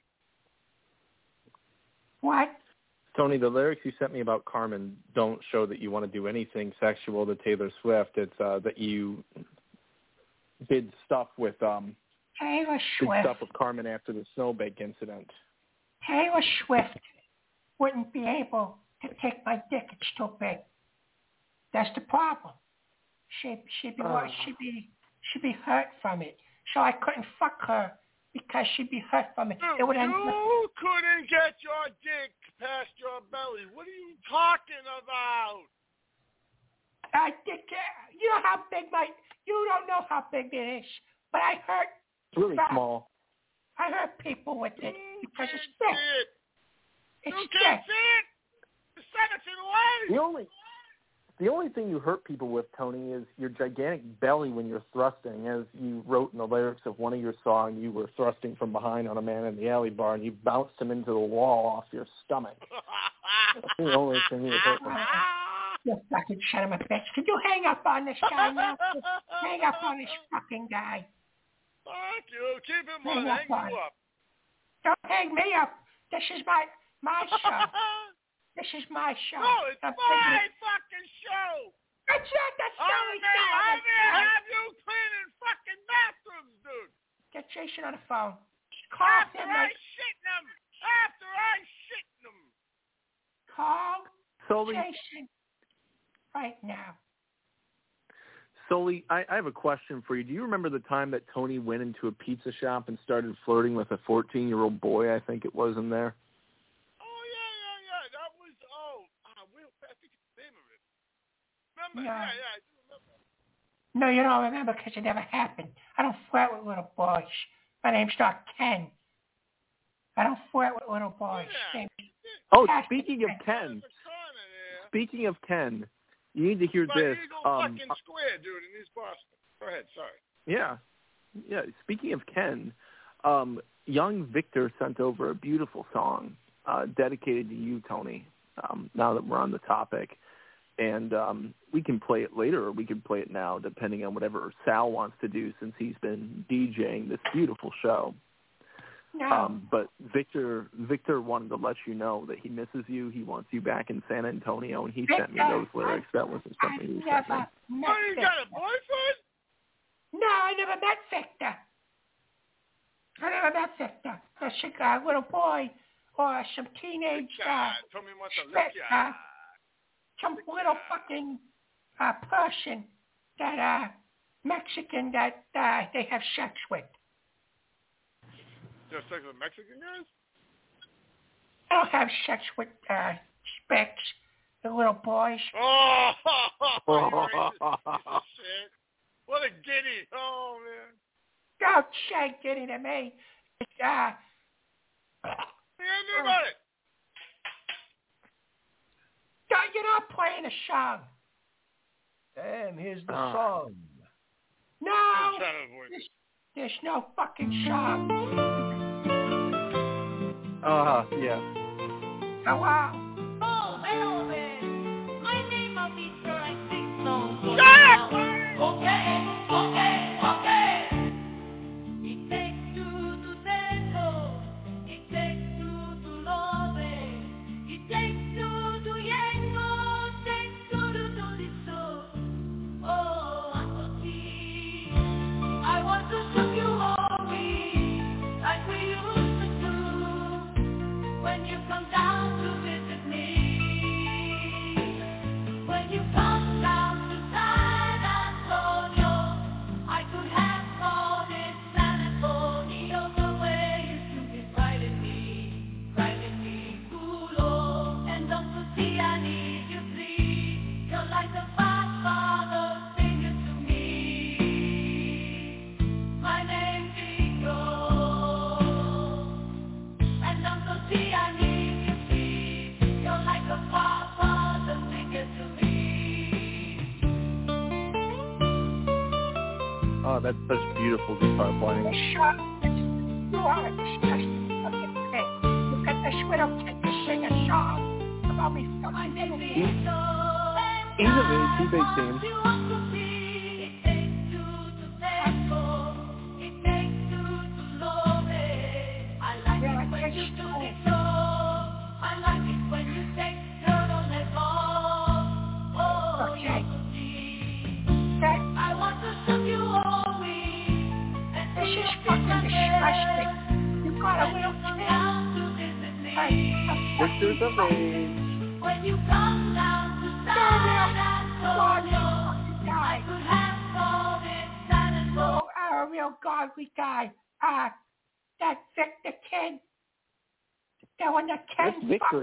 What? Tony, the lyrics you sent me about Carmen don't show that you want to do anything sexual to Taylor Swift. It's that you did stuff with Taylor Swift. Did stuff with Carmen after the Snowbank incident. Taylor Swift wouldn't be able to take my dick. It's too big. That's the problem. She'd be hurt from it. So I couldn't fuck her because she'd be hurt from it. You couldn't get your dick past your belly. What are you talking about? You know how big you don't know how big it is, but I hurt. It's really small. I hurt people with it because it's big. It's you can't see it. Just send it away. The only thing you hurt people with, Tony, is your gigantic belly when you're thrusting. As you wrote in the lyrics of one of your songs, you were thrusting from behind on a man in the alley bar, and you bounced him into the wall off your stomach. That's the only thing you hurt with. You fucking son of a bitch. Could you hang up on this guy now? Hang up on this fucking guy. Fuck you. Keep him on. Hang you up. Don't hang me up. This is my show. This is my show. No, it's my fucking show. That's not the show. I'm gonna have you cleaning fucking bathrooms, dude. Get Jason on the phone. After I shit them. Call Sully. Jason right now. Sully, I have a question for you. Do you remember the time that Tony went into a pizza shop and started flirting with a 14-year-old boy, I think it was, in there? Remember? No. Yeah, I do remember. No, you don't remember because it never happened. I don't flirt with little boys. My name's not Ken. I don't flirt with little boys. Yeah. Speaking of Ken, you need to hear this. Eagle fucking Square, dude, in East Boston. Go ahead, sorry. Yeah. Speaking of Ken, young Victor sent over a beautiful song dedicated to you, Tony, now that we're on the topic. And we can play it later or we can play it now, depending on whatever Sal wants to do since he's been DJing this beautiful show. No. But Victor wanted to let you know that he misses you. He wants you back in San Antonio, and he sent me those lyrics. That wasn't something he sent me. Oh, you got a boyfriend? No, I never met Victor. A little boy or some teenage Tell me what to lick ya. Some little fucking person that Mexican that they have sex with. You have sex with Mexican guys? I don't have sex with specs, the little boys. Oh, you racist piece of shit. What a giddy. Oh, man. Don't say giddy to me. It's, Anybody? You're not playing a song. And here's the song. No. There's no fucking song. Yeah. Hello. Oh, hello there. My name is Peter. I sing songs. Shut up! Okay. It takes two to tango. It takes two to love. It takes two to yango. It takes two to do this song. Oh, Auntie, I want to show you all like we used to do when you come down to visit me. When you come down to San Antonio, I could have called it San Antonio the way you took it right in me, culo. And don't you see I need you, please? You're like the Godfather, sing it to me. My name's Vigo, and don't you see I need you, please? You're like a Godfather, sing it to me. Oh, that's such beautiful guitar playing. Shut. You are a disgusting fucking pig. You got this widow kid to sing a song about me fucking little He's of age. He's 18. This is fucking disgusting. You got a little kid. Victor's of age. When you come down to San Antonio, I could have called it San Antonio. A real godly guy. That Victor kid. The one that That's can Victor.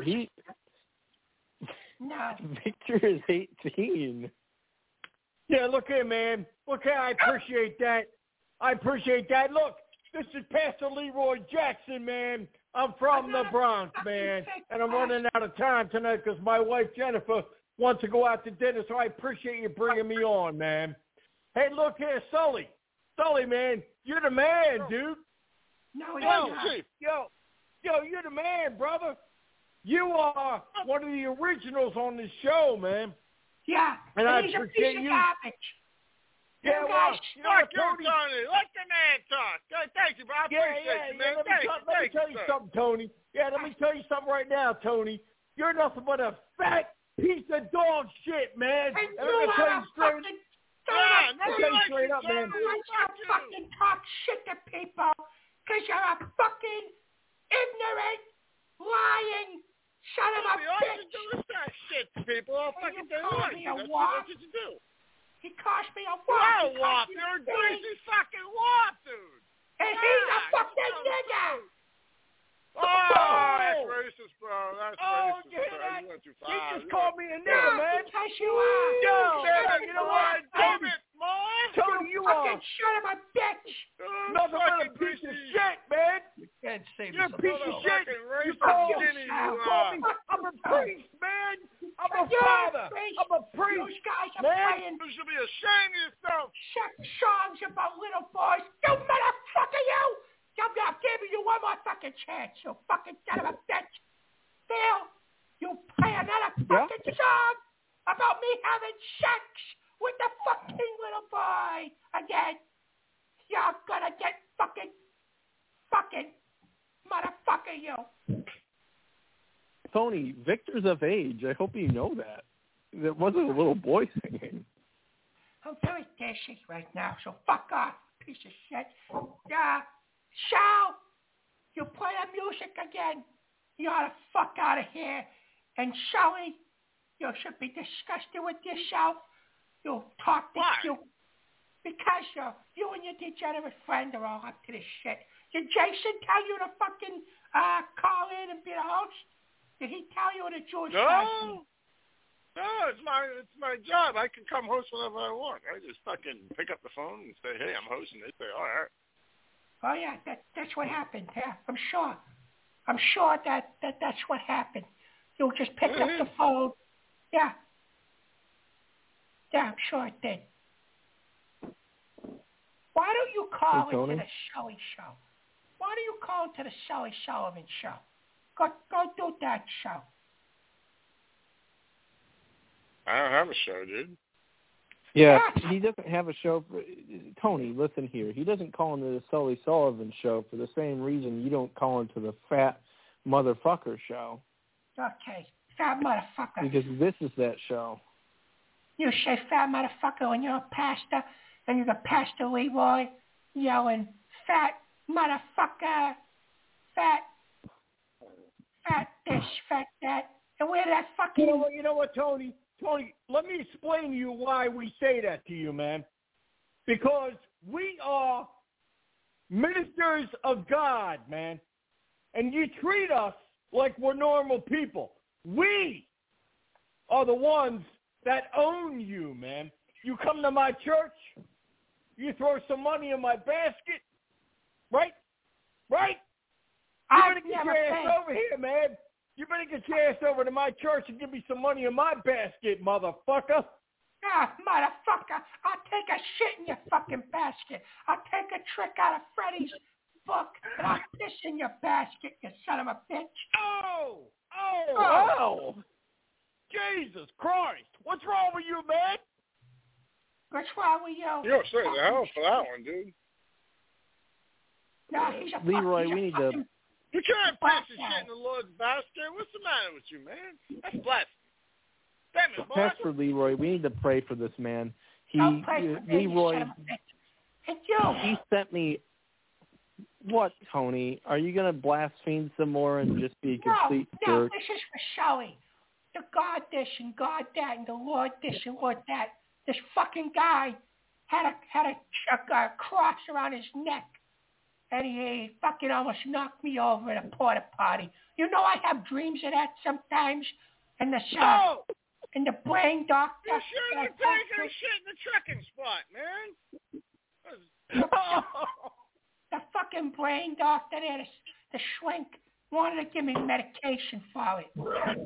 No. Victor is 18. Yeah, look here, man. Look here, I appreciate that. Look, this is Pastor Leroy Jackson, man. I'm from the Bronx, man. And I'm running out of time tonight because my wife, Jennifer, wants to go out to dinner, so I appreciate you bringing me on, man. Hey, look here, Sully. Sully, man, you're the man, dude. No, Yo, you're the man, brother. You are one of the originals on this show, man. Yeah, and I he's a appreciate piece you. of garbage. Yeah, guys, fuck you, Tony. Let the man talk. Thank you, bro. I appreciate you, man. Let me tell you something, Tony. Yeah, let me tell you something right now, Tony. You're nothing but a fat piece of dog shit, man. And I'm you gonna tell are you straight. fucking... I'll tell you straight up, man. You fucking talk shit to people because you're a fucking ignorant, lying son of a bitch. All you do is that shit to people. I'll fucking tell you what. That's what you do. He cost me a You're walk. a wop. You're a greasy fucking wop, dude. And he's a fucking nigger. Oh, that's racist, bro. That's racist, you hear bro. that? You went too far. You just called me a nigger, man. Because you are. Yo, man, you know what? Damn it, Mom. Tony, you are. Fucking son of a bitch. Nothing but a piece of shit, man. You can't say You're a this. piece of shit. You call me. I'm a priest, man. I'm a father. I'm a priest. Those guys are man. playing. You should be ashamed of yourself. Songs about little boys. You motherfucker, you. I'm giving you one more fucking chance, you fucking son of a bitch. Phil, you play another fucking song about me having sex with the fucking little boy again. You're gonna get fucking motherfucker, you. Tony, Victor's of age. I hope you know that. There wasn't a little boy singing. I'm very thirsty right now, so fuck off, piece of shit. Sal, you play the music again. You ought to fuck out of here. And Sully, you should be disgusted with yourself. You talk this you because you and your degenerate friend are all up to this shit. Did Jason tell you to fucking call in and be the host? Did he tell you the Jewish No. No, it's my job. I can come host whenever I want. I just fucking pick up the phone and say, hey, I'm hosting. They say, all right. Oh, yeah, that's what happened. Yeah, I'm sure that's what happened. You just picked up the phone. Yeah. Yeah, I'm sure it did. Why don't you call into the Shelley Show? Why don't you call into the Shelley Sullivan Show? Go do that show. I don't have a show, dude. Yeah, he doesn't have a show. Tony, listen here. He doesn't call into the Sully Sullivan Show for the same reason you don't call into the Fat Motherfucker Show. Okay, Fat Motherfucker. Because this is that show. You say Fat Motherfucker when you're a pastor, and you got Pastor Leroy yelling, Fat Motherfucker, Fat this, Fat that. And where that fucking... You know what, Tony? Tony, let me explain to you why we say that to you, man. Because we are ministers of God, man. And you treat us like we're normal people. We are the ones that own you, man. You come to my church, you throw some money in my basket, right? Right? You better get your ass over here, man. You better get your ass over to my church and give me some money in my basket, motherfucker. Ah, motherfucker, I'll take a shit in your fucking basket. I'll take a trick out of Freddy's book, and I'll piss in your basket, you son of a bitch. Oh! Jesus Christ. What's wrong with you, man? What's wrong with you? You're straight to hell for that one, dude. No, he's a Leroy, we need to... You can't pass the shit in the Lord's basket. What's the matter with you, man? That's blasphemy. Damn it, boy. Pastor Leroy, we need to pray for this man. Leroy, he sent me... What, Tony? Are you going to blaspheme some more and just be a complete No, jerk? this is for Shelley. The God this and God that and the Lord this and Lord that. This fucking guy had a cross around his neck. And he fucking almost knocked me over at a porta potty. You know I have dreams of that sometimes. And the and the brain doctor. You should have taken a shit in the trekking spot, man. The fucking brain doctor there, the shrink, wanted to give me medication for it.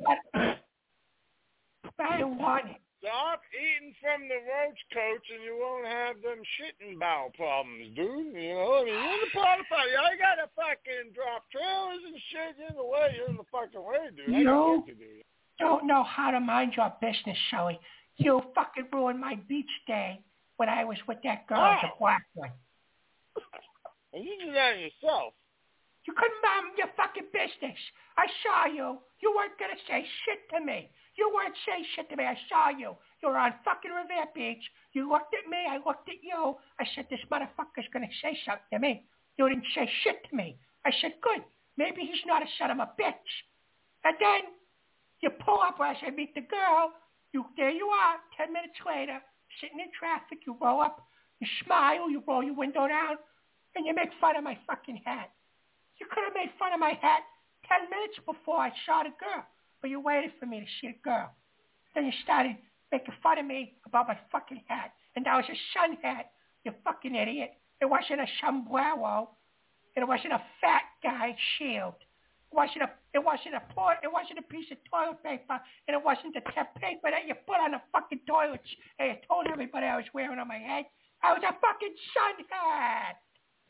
But I didn't want it. Stop eating from the roach coach and you won't have them shitting bowel problems, dude. You know, I mean, you're in the porta potty. I gotta fucking drop trailers and shit. You're in the way. You're in the fucking way, dude. You don't know how to mind your business, Shelley. You fucking ruined my beach day when I was with that girl, the black one. And you did that yourself. You couldn't mind your fucking business. I saw you. You weren't gonna say shit to me. You weren't saying shit to me. I saw you. You were on fucking Revere Beach. You looked at me. I looked at you. I said, this motherfucker's going to say something to me. You didn't say shit to me. I said, good. Maybe he's not a son of a bitch. And then you pull up as I meet the girl. There you are, 10 minutes later, sitting in traffic. You roll up. You smile. You roll your window down. And you make fun of my fucking hat. You could have made fun of my hat 10 minutes before I saw the girl. But you waited for me to see the girl. Then you started making fun of me about my fucking hat. And that was a sun hat, you fucking idiot. It wasn't a sombrero. And it wasn't a fat guy shield. It wasn't a piece of toilet paper. And it wasn't the temp paper that you put on the fucking toilets. And you told everybody I was wearing on my head. I was a fucking sun hat.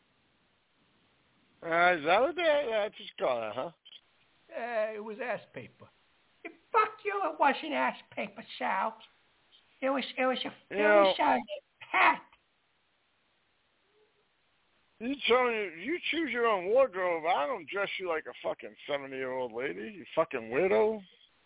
Is that what that's just called, huh? It was ass paper. Fuck you! It wasn't ass paper, Sal. It was hat. You choose your own wardrobe. I don't dress you like a fucking 70-year-old lady. You fucking weirdo.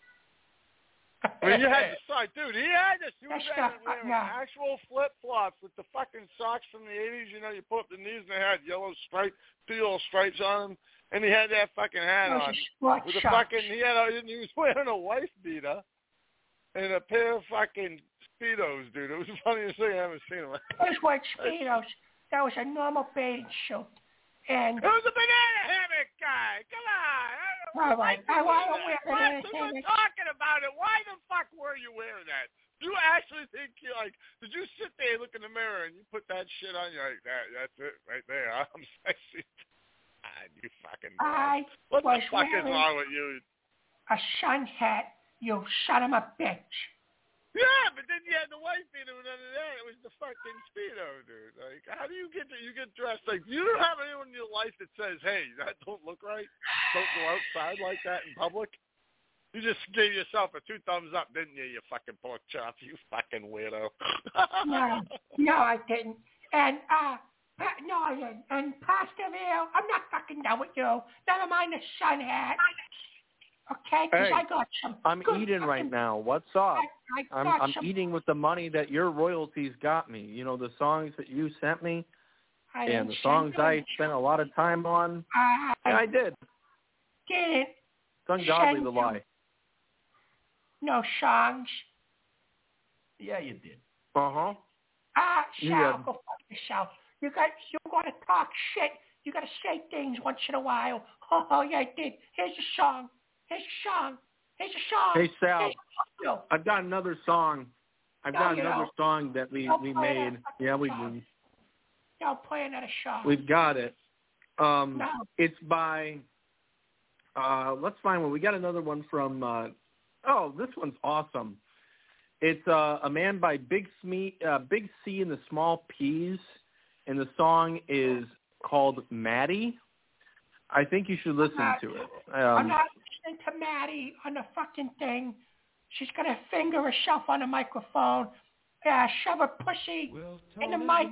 I mean, you had to decide, dude. He was wearing actual flip flops with the fucking socks from the 80s. You know, you put up the knees and they had two yellow stripes on them. And he had that fucking hat on. With he was wearing a wife beater and a pair of fucking Speedos, dude. It was the funniest thing I ever seen him. Those weren't Speedos. That was a normal bathing suit. And it was a banana hammock guy. Come on. I don't know All right. I want to wear it. We're talking about it. Why the fuck were you wearing that? Do you actually think you like? Did you sit there, look in the mirror, and you put that shit on? You're like, that's it right there. I'm sexy. You fucking. What the fuck is wrong with you? A sun hat. You son of a bitch. Yeah, but then you had the white beater and under that it was the fucking Speedo, dude. Like, how do you get dressed? Like, you don't have anyone in your life that says, hey, that don't look right. Don't go outside like that in public. You just gave yourself a 2 thumbs up, didn't you, you fucking pork chop, you fucking weirdo. No, I didn't. And, no, I didn't. And Pastor Vale, I'm not fucking done with you. Never mind the sun hat. Okay, because hey, I got some. I'm eating right now. What's up? I'm eating with the money that your royalties got me. You know, the songs that you sent me and the songs I spent a lot of time on. Yeah, I did. Didn't. It's ungodly to lie. No songs. Yeah, you did. Uh-huh. Sal, go fuck yourself. You got to talk shit. You got to say things once in a while. Oh, yeah, I did. Here's a song. Hey, Sal, I've got another song. Another song that we made. Yeah, we do. Don't play another song. We've got it. It's by, let's find one. We got another one from, this one's awesome. It's a man by Big C and the Small Peas, and the song is called Maddie. I think you should listen to it. I'm not listening to Maddie on the fucking thing. She's going to finger herself on the microphone, shove her pussy in the mic.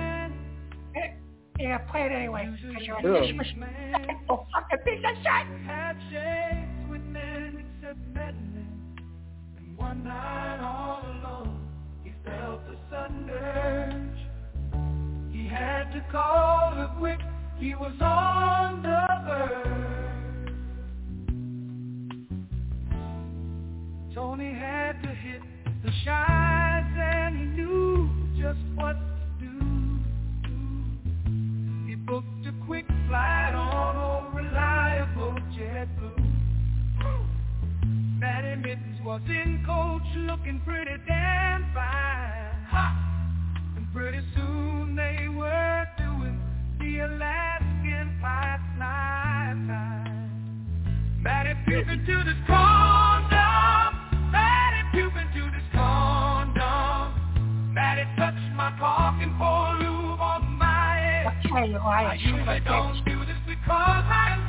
Yeah, play it anyway. Because you're a disrespectful fucking piece of shit. Handshakes with men except Madeline. And one night all alone, he felt a sudden urge. He had to call her quick. He was on the verge. Tony had to hit the shides and he knew just what to do. He booked a quick flight on old reliable JetBlue. Maddie Mittens was in coach looking pretty damn fine. And pretty soon they were doing the Alaskan pipe night time. Maddie puping to this condom. Maddie puping to this condom. Maddie touched my cock and poured lube on my head. I'll tell you why. I usually don't do this because I'm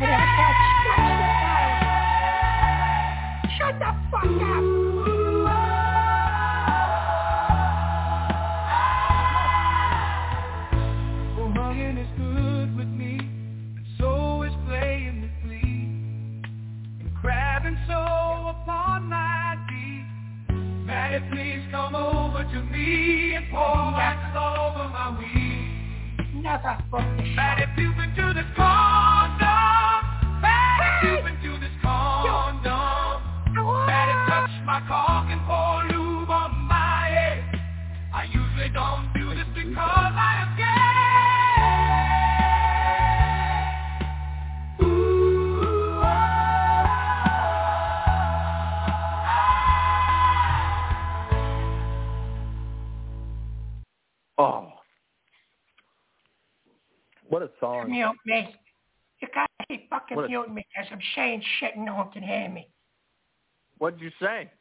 dead. Shut the fuck up. Please come over to me and pour wax all over my weed. Never fucking Maddie puping to this condom. Maddie puping to this condom. Maddie touch my cock and pour lube on my head. I usually don't do this because I am gay. Oh, what a song. Mute me. You gotta keep fucking muting me because I'm saying shit and no one can hear me. What did you say?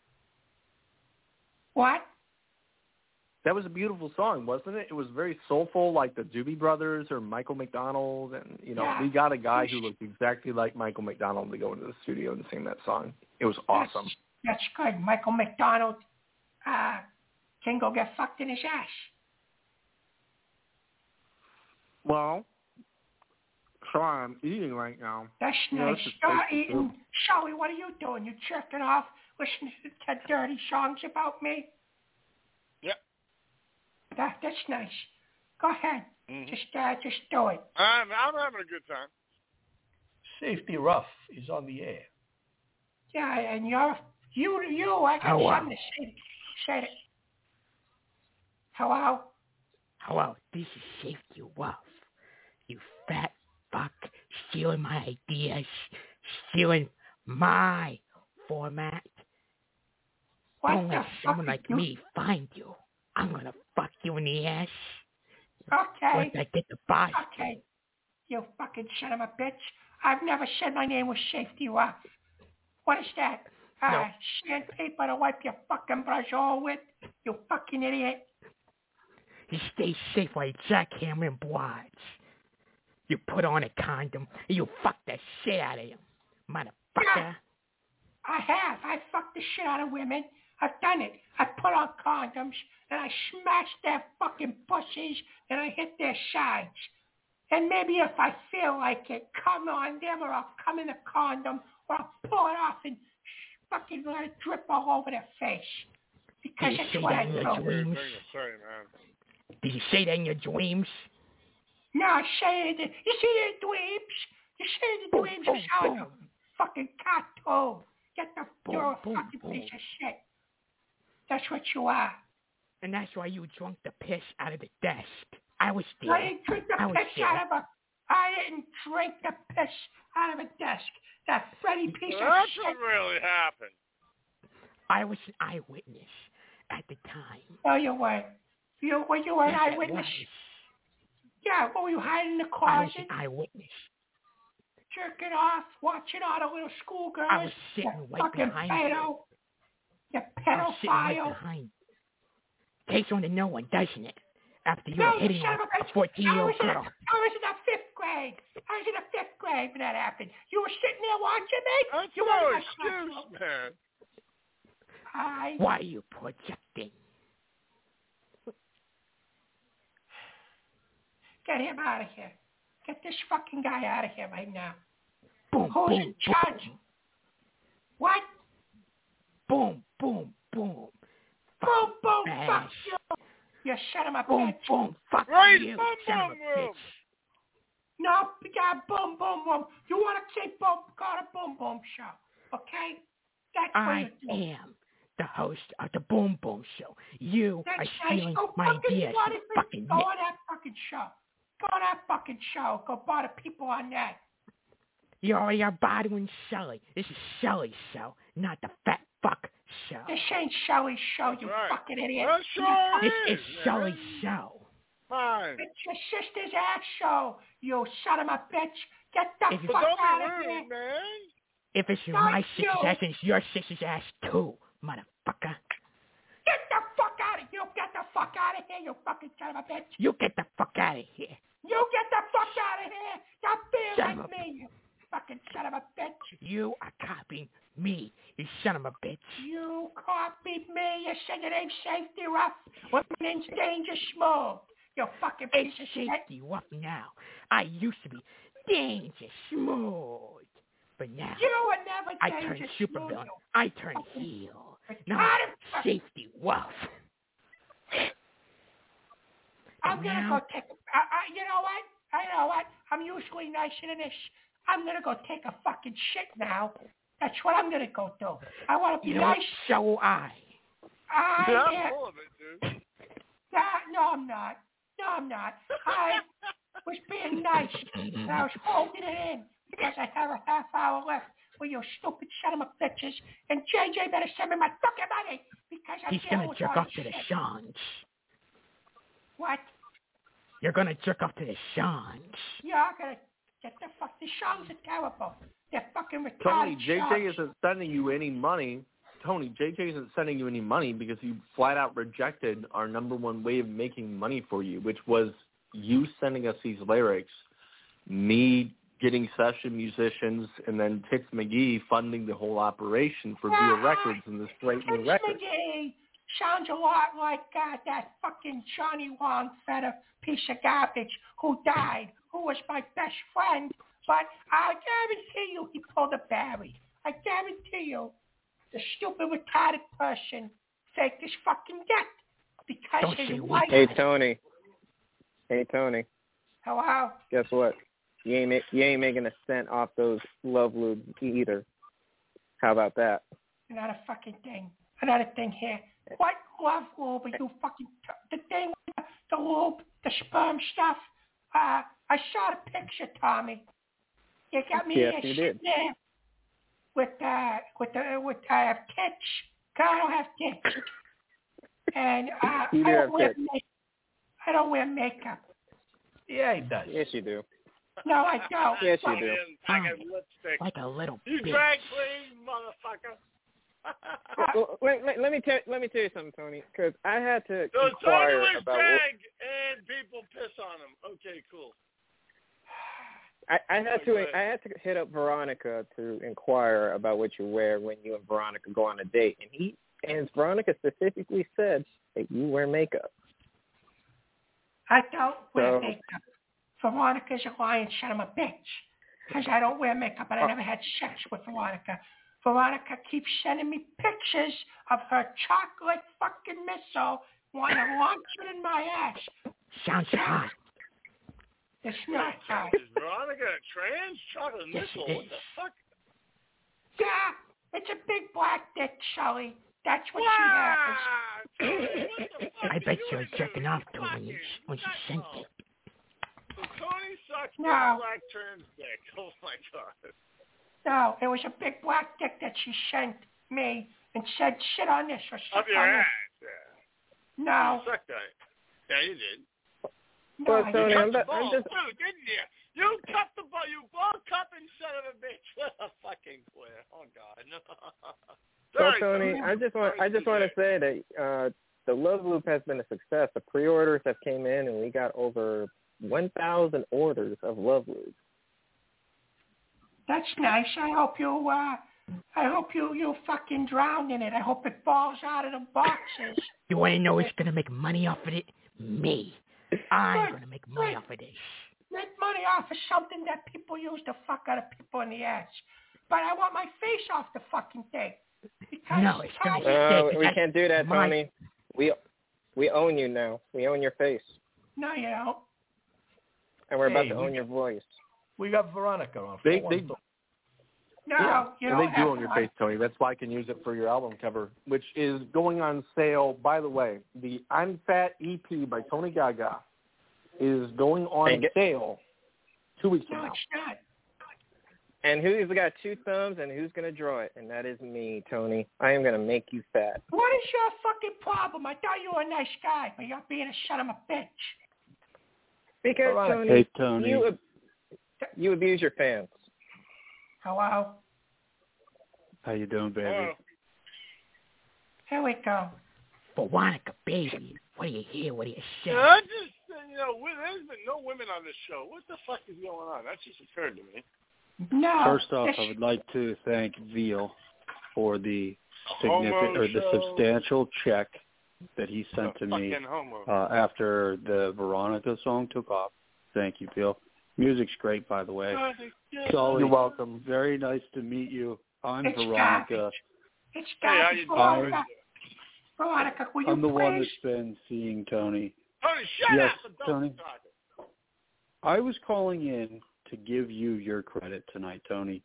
What? That was a beautiful song, wasn't it? It was very soulful, like the Doobie Brothers or Michael McDonald. And, we got a guy who looked exactly like Michael McDonald to go into the studio and sing that song. It was awesome. That's good. Michael McDonald can go get fucked in his ass. Well, sorry, I'm eating right now. That's nice. Start eating. Shelly, what are you doing? You jerking off, listening to dirty songs about me? Yep. That's nice. Go ahead. Mm-hmm. Just do it. I'm having a good time. Safety Rough is on the air. Yeah, and I got something to say. It. Hello? Hello, this is Safety Rough. You fat fuck, stealing my ideas, stealing my format. What Don't the let fuck someone did like you... me find you. I'm gonna fuck you in the ass. Okay. Once I get the boss. Okay. You fucking son of a bitch. I've never said my name was Safety Rough. What is that? No. Sandpaper to wipe your fucking brush all with? You fucking idiot. You stay safe while you jackhammer and blods. You put on a condom and you fuck the shit out of him. Motherfucker. Yeah, I have. I fucked the shit out of women. I've done it. I put on condoms and I smashed their fucking pussies and I hit their sides. And maybe if I feel like it, come on them or I'll come in the condom or I'll pull it off and fucking let it drip all over their face. Because Did you it's say what that I in your do. dreams? Did you say that in your dreams? No, I say it. You see the dweebs? You see the dweebs? You sound like a fucking cartoon. Get the you're a fucking piece of shit. That's what you are. And that's why you drunk the piss out of the desk. I was there. I didn't drink the piss out of a... I didn't drink the piss out of a desk. That Freddy piece of That's shit. what really happened. I was an eyewitness at the time. No, you weren't. Were you an Yes, I eyewitness? was. Yeah, what were you hiding in the I was closet? an eyewitness. Jerking off, watching all the little schoolgirls. I was sitting right fucking behind pedo. You I was sitting right pedophile. behind. Takes on to no one, doesn't it? After you No, were hitting son on of a a bitch. 14-year-old girl. I was in the 5th grade. I was in the 5th grade when that happened. You were sitting there watching me? That's you no were in my excuse, classroom. man. Why are you projecting? Get him out of here. Get this fucking guy out of here right now. Boom, Who's boom, in charge? boom. What? Boom, boom, boom. Boom, boom, Bash. fuck you. You son of a Boom, bitch. boom, fuck Right, you, boom, son of a boom, bitch. boom. No, you got boom, boom, boom. You want to say boom, call it boom, boom show. Okay? That's what I you do. am the host of the Boom Boom Show. You That's are nice. stealing Go my fucking ideas. what You is it? fucking Go nit. on that fucking show. Go on that fucking show. Go bother people on that. You're bothering Shelly. This is Shelly's show, not the fat fuck show. This ain't Shelly's show, you Right. fucking idiot. That sure This is, is man. Shelly's show. Fine. It's your sister's ass show, you son of a bitch. Get the If- fuck But out don't of be here. rude, man. If it's Not my you. sister's ass, then it's your sister's ass too, motherfucker. Get the fuck out of here. You get the fuck out of here, you fucking son of a bitch. You get the fuck out of here. You get the fuck out of here. Stop being Son like of a- me, you fucking son of a bitch. You are copying me, you son of a bitch. You copied me. You said your name's Safety Rough. When my name's Danger Smooth. You fucking piece It's of shit. safety rough now. I used to be Danger Smooth. But now, You were never I Danger turned Smooth. supervillain. you I turned fucking heel. retarded Now I'm fuck. safety rough. I'm And gonna now, go take you know what? I'm usually nicer than this. I'm gonna go take a fucking shit now. That's what I'm gonna go do. I want to be you know what? nice. So I. Yeah, I I'm full of it, dude. No, I'm not. I was being nice, and I was holding it in because I have a half hour left with you stupid son of a bitches. And JJ better send me my fucking money because I'm He's dealing gonna with jerk all off this to the shit. songs. What? You're gonna jerk off to the songs. Yeah, I'm gonna get the fuck. The songs are terrible. They're fucking retarded. Tony, JJ songs. isn't sending you any money. Tony, JJ isn't sending you any money because you flat out rejected our number one way of making money for you, which was you sending us these lyrics, me getting session musicians, and then Tits McGee funding the whole operation for Via Records and this great new Tits record. McGee sounds a lot like that fucking Johnny Longfeather piece of garbage who died, who was my best friend. But I guarantee you he pulled a Barry. I guarantee you the stupid retarded person faked his fucking death because Don't his say wife... Hey, Tony. Hello? Guess what? You ain't making a cent off those love lubes either. How about that? Another fucking thing. Another thing here. What love lube are you fucking... The thing with the lube, the sperm stuff. I saw the picture, Tommy. You got me Yes, here you sitting did. there I have tits. I don't have tits. And I don't wear makeup. Yeah, he does. Yes, you do. No, I don't. Yes, you do. Lipstick. Like a little You bitch. drag queen, motherfucker. Well, let me tell you something, Tony, because I had to So Tony inquire wears about drag and people piss on him. Okay, cool. I had to hit up Veronica to inquire about what you wear when you and Veronica go on a date, and Veronica specifically said that you wear makeup. I don't wear makeup. Veronica's a lion, shut him a bitch. Because I don't wear makeup, and I never had sex with Veronica. Veronica keeps sending me pictures of her chocolate fucking missile, wanting to launch it in my ass. Sounds hot. It's not hot. Is Veronica a trans chocolate missile? What the fuck? Yeah, it's a big black dick, Sully. That's what she has. I bet you were jerking off to her when she sent it. So Tony sucks No. black trans dick. Oh my god. No, it was a big black dick that she sent me and said, sit on this or suck Up your on ass. this. Yeah. No. You sucked that. Yeah, you did. No, Well, Tony, you I'm cut the ball just. too, didn't you? You cut the ball. You ball cupping son of a bitch. What a fucking queer. Oh God. No. Well, Sorry, Tony, I just want to say that the Love Loop has been a success. The pre-orders have came in, and we got over 1,000 orders of Love Loop. That's nice. I hope you fucking drown in it. I hope it falls out of the boxes. You want to know who's going to make money off of it? Me. I'm going to make money off of this. Make money off of something that people use to fuck out of people in the ass. But I want my face off the fucking thing. No, it's going to we can't do that, Tony. We own you now. We own your face. No, you don't. And we're about to own your voice. We got Veronica on. They No, you and don't they do own your face, Tony. That's why I can use it for your album cover, which is going on sale. By the way, the I'm Fat EP by Tony Gaga is going on sale 2 weeks from now. No, it's not. And who's got two thumbs and who's going to draw it? And that is me, Tony. I am going to make you fat. What is your fucking problem? I thought you were a nice guy, but you're being a son of a bitch. Because, Tony, hey, Tony. You abuse your fans. Hello? How you doing, baby? Here we go. Veronica, baby. What do you hear? What do you say? I just, there's been no women on this show. What the fuck is going on? That just occurred to me. No. First off, I would like to thank Veal for the substantial check that he sent to me after the Veronica song took off. Thank you, Veal. Music's great, by the way. Sully, you're welcome. Very nice to meet you. I'm Veronica. It's garbage. Veronica, will you I'm the please? one that's been seeing Tony. Tony, shut yes, up. Tony. I was calling in to give you your credit tonight, Tony.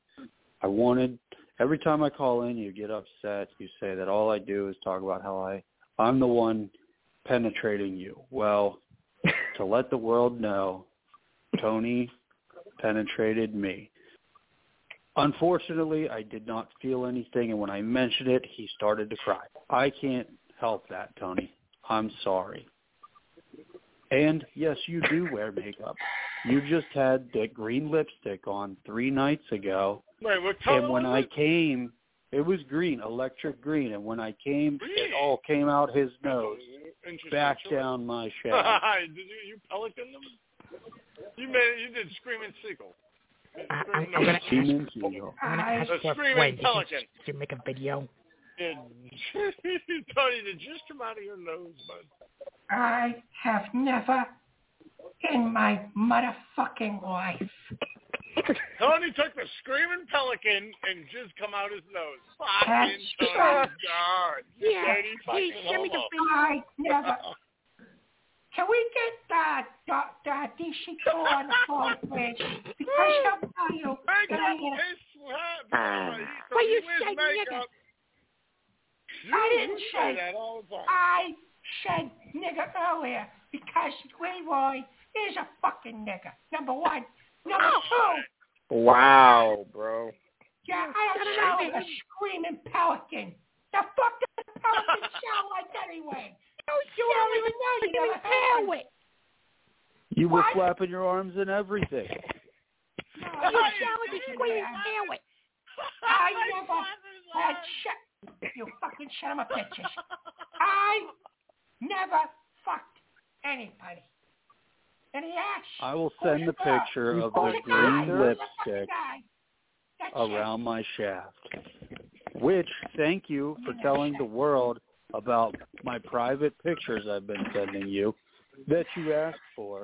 Every time I call in, you get upset. You say that all I do is talk about how I'm the one penetrating you. Well, to let the world know, Tony penetrated me. Unfortunately, I did not feel anything, and when I mentioned it, he started to cry. I can't help that, Tony. I'm sorry. And, yes, you do wear makeup. You just had that green lipstick on 3 nights ago. Wait, what color and when was I came, it was green, electric green. And when I came, it all came out his nose, back down my shaft. Did you pelican them? You did Screaming Seagull. I'm going to ask for a friend. Did you make a video? Tony, did just come out of your nose, bud? I have never in my motherfucking life. Tony took the Screaming Pelican and just come out his nose. That's Fucking Tony, God. Yeah, please send me the video. I never. Can we get DC2 on the phone, please? Because he'll tell you. What you say, nigga? I didn't say that. I said nigga earlier because Leroy is a fucking nigga. Number one. Number two. Wow, bro. Yeah, I don't sound like a screaming pelican. The fuck does a pelican sound like anyway? You don't even know. You never heard it. You were flapping your arms and everything. No, you sound like a screaming pelican. I never had you fucking shut up, bitches. I never fucked anybody. And he asked, I will send the picture of the green lipstick around my shaft. Which, thank you for telling the world about my private pictures I've been sending you that you asked for.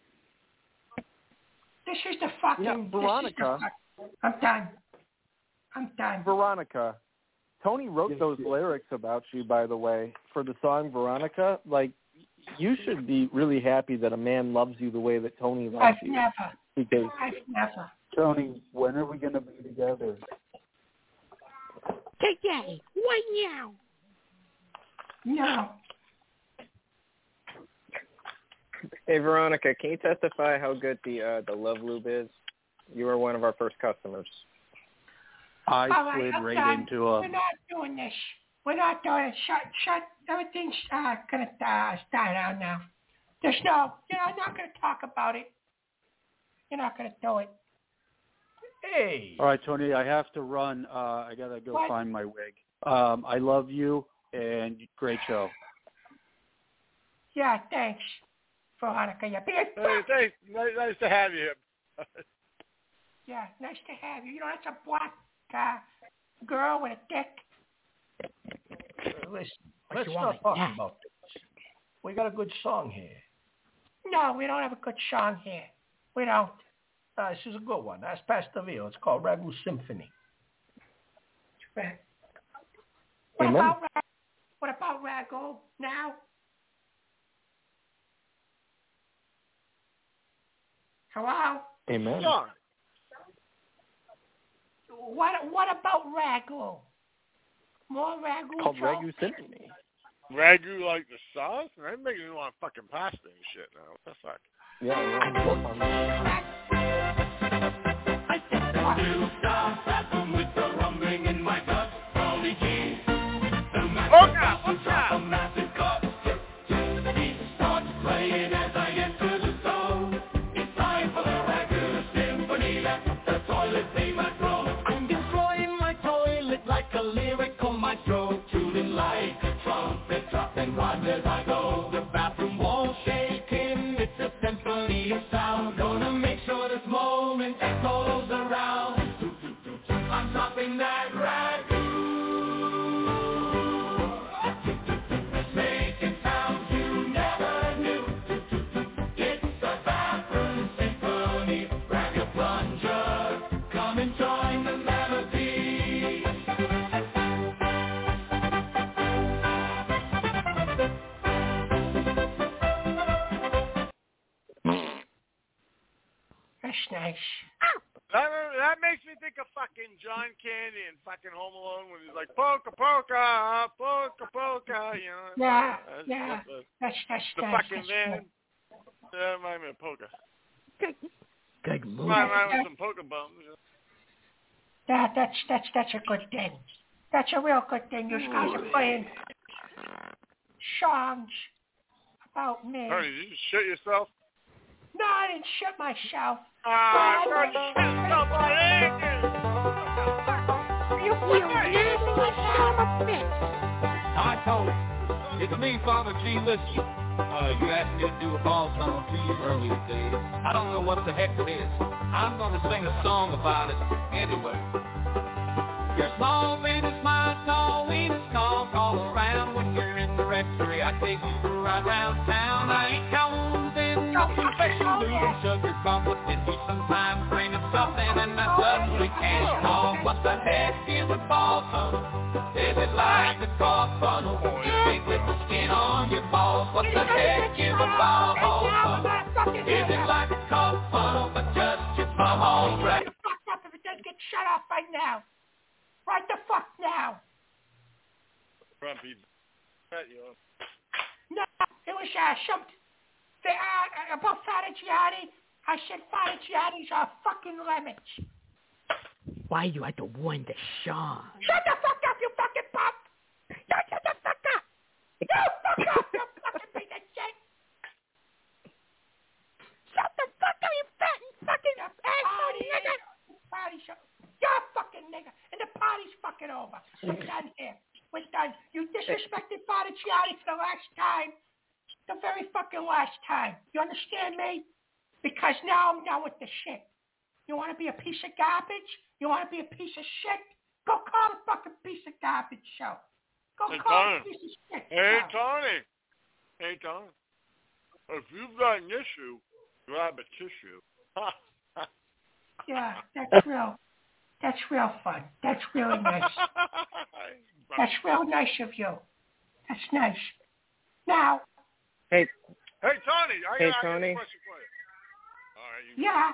This is the fucking... Yeah, Veronica. I'm done. Veronica. Tony wrote those lyrics about you, by the way, for the song Veronica. Like, you should be really happy that a man loves you the way that Tony loves you. I've never. Tony, when are we going to be together? Today. Right now. No. Hey, Veronica, can you testify how good the Love Lube is? You were one of our first customers. I slid right into a... We're not doing this. We're not doing it. Shut. Everything's going to start out now. There's no... I'm not going to talk about it. You're not going to do it. Hey. All right, Tony, I have to run. I got to go find my wig. I love you, and great show. Yeah, thanks, Veronica. You're being... Hey, nice to have you here. Yeah, nice to have you. You know, that's a black girl with a dick. Listen, let's not talk about this. We got a good song here. No, we don't have a good song here. We don't. This is a good one. That's Pastor Vio. It's called Ragu Symphony. What about Ragu now? Hello? Amen. What about Ragu? More Ragu? It's called Ragu Symphony. Ragu like the sauce? That making me want fucking pasta and shit now. What the fuck? Yeah, Will stop rapping with the rumbling in my gut. Only G. The massive cut. He starts playing as I enter the zone. It's time for the Ragu Symphony. Let the toilet be my throne. I'm destroying my toilet like a lyrical maestro. Tuning like a trumpet, dropping rhymes as I go. The bathroom wall shaking. It's a symphony of sound. Gonna make sure this moment echoes around. I'm dropping that ragu, making sounds you never knew. It's a bathroom symphony, grab your plunger, come and join the melody. That's nice. That makes me think of fucking John Candy and fucking Home Alone when he's like, polka, polka, polka, polka, you know. Yeah. That's the fucking man. That reminds me of polka. Good movie. Reminds me of some polka bums. Yeah, that's a good thing. That's a real good thing. You guys are playing songs about me. Honey, did you just shit yourself? No, I didn't shit myself. I heard you shit yourself on You nasty son of a bitch. Hi, Tony. It's me, Father G. Listen, you asked me to do a ball song to you earlier today. I don't know what the heck it is. I'm going to sing a song about it anyway. Your small business mind, no weakness, call around when you're in the rectory. I take you right downtown. I ain't counting no confession, doing sugar complex. And you sometimes bring up something and I suddenly can't call. What the heck is a ball tunnel? Is it like a car funnel? You think with the skin on your balls? What the heck is a ball tunnel? Is it like a car funnel but just your bum on track? Fuck up if it doesn't get shut off right now. Right the fuck now. Grumpy. No, it was about Father Gianni. I said Father Gianni's are fucking lemons. Why you had to warn the song? Shut the fuck up, you fucking pop! Shut the fuck up! You fuck up, you fucking piece of shit! Shut the fuck up, you fat fucking asshole nigga! Party show. You're a fucking nigga, and the party's fucking over. We're done here. We're done. You disrespected Father Gianni for the last time. The very fucking last time. You understand me? Because now I'm done with the shit. You want to be a piece of garbage? You want to be a piece of shit? Go call the fucking piece of garbage show. Go call the piece of shit show. Hey, Tony. If you've got an issue, grab a tissue. Yeah, that's real fun. That's really nice. That's real nice of you. That's nice. Now. Hey, Tony. I got a Tony. question for you. Yeah.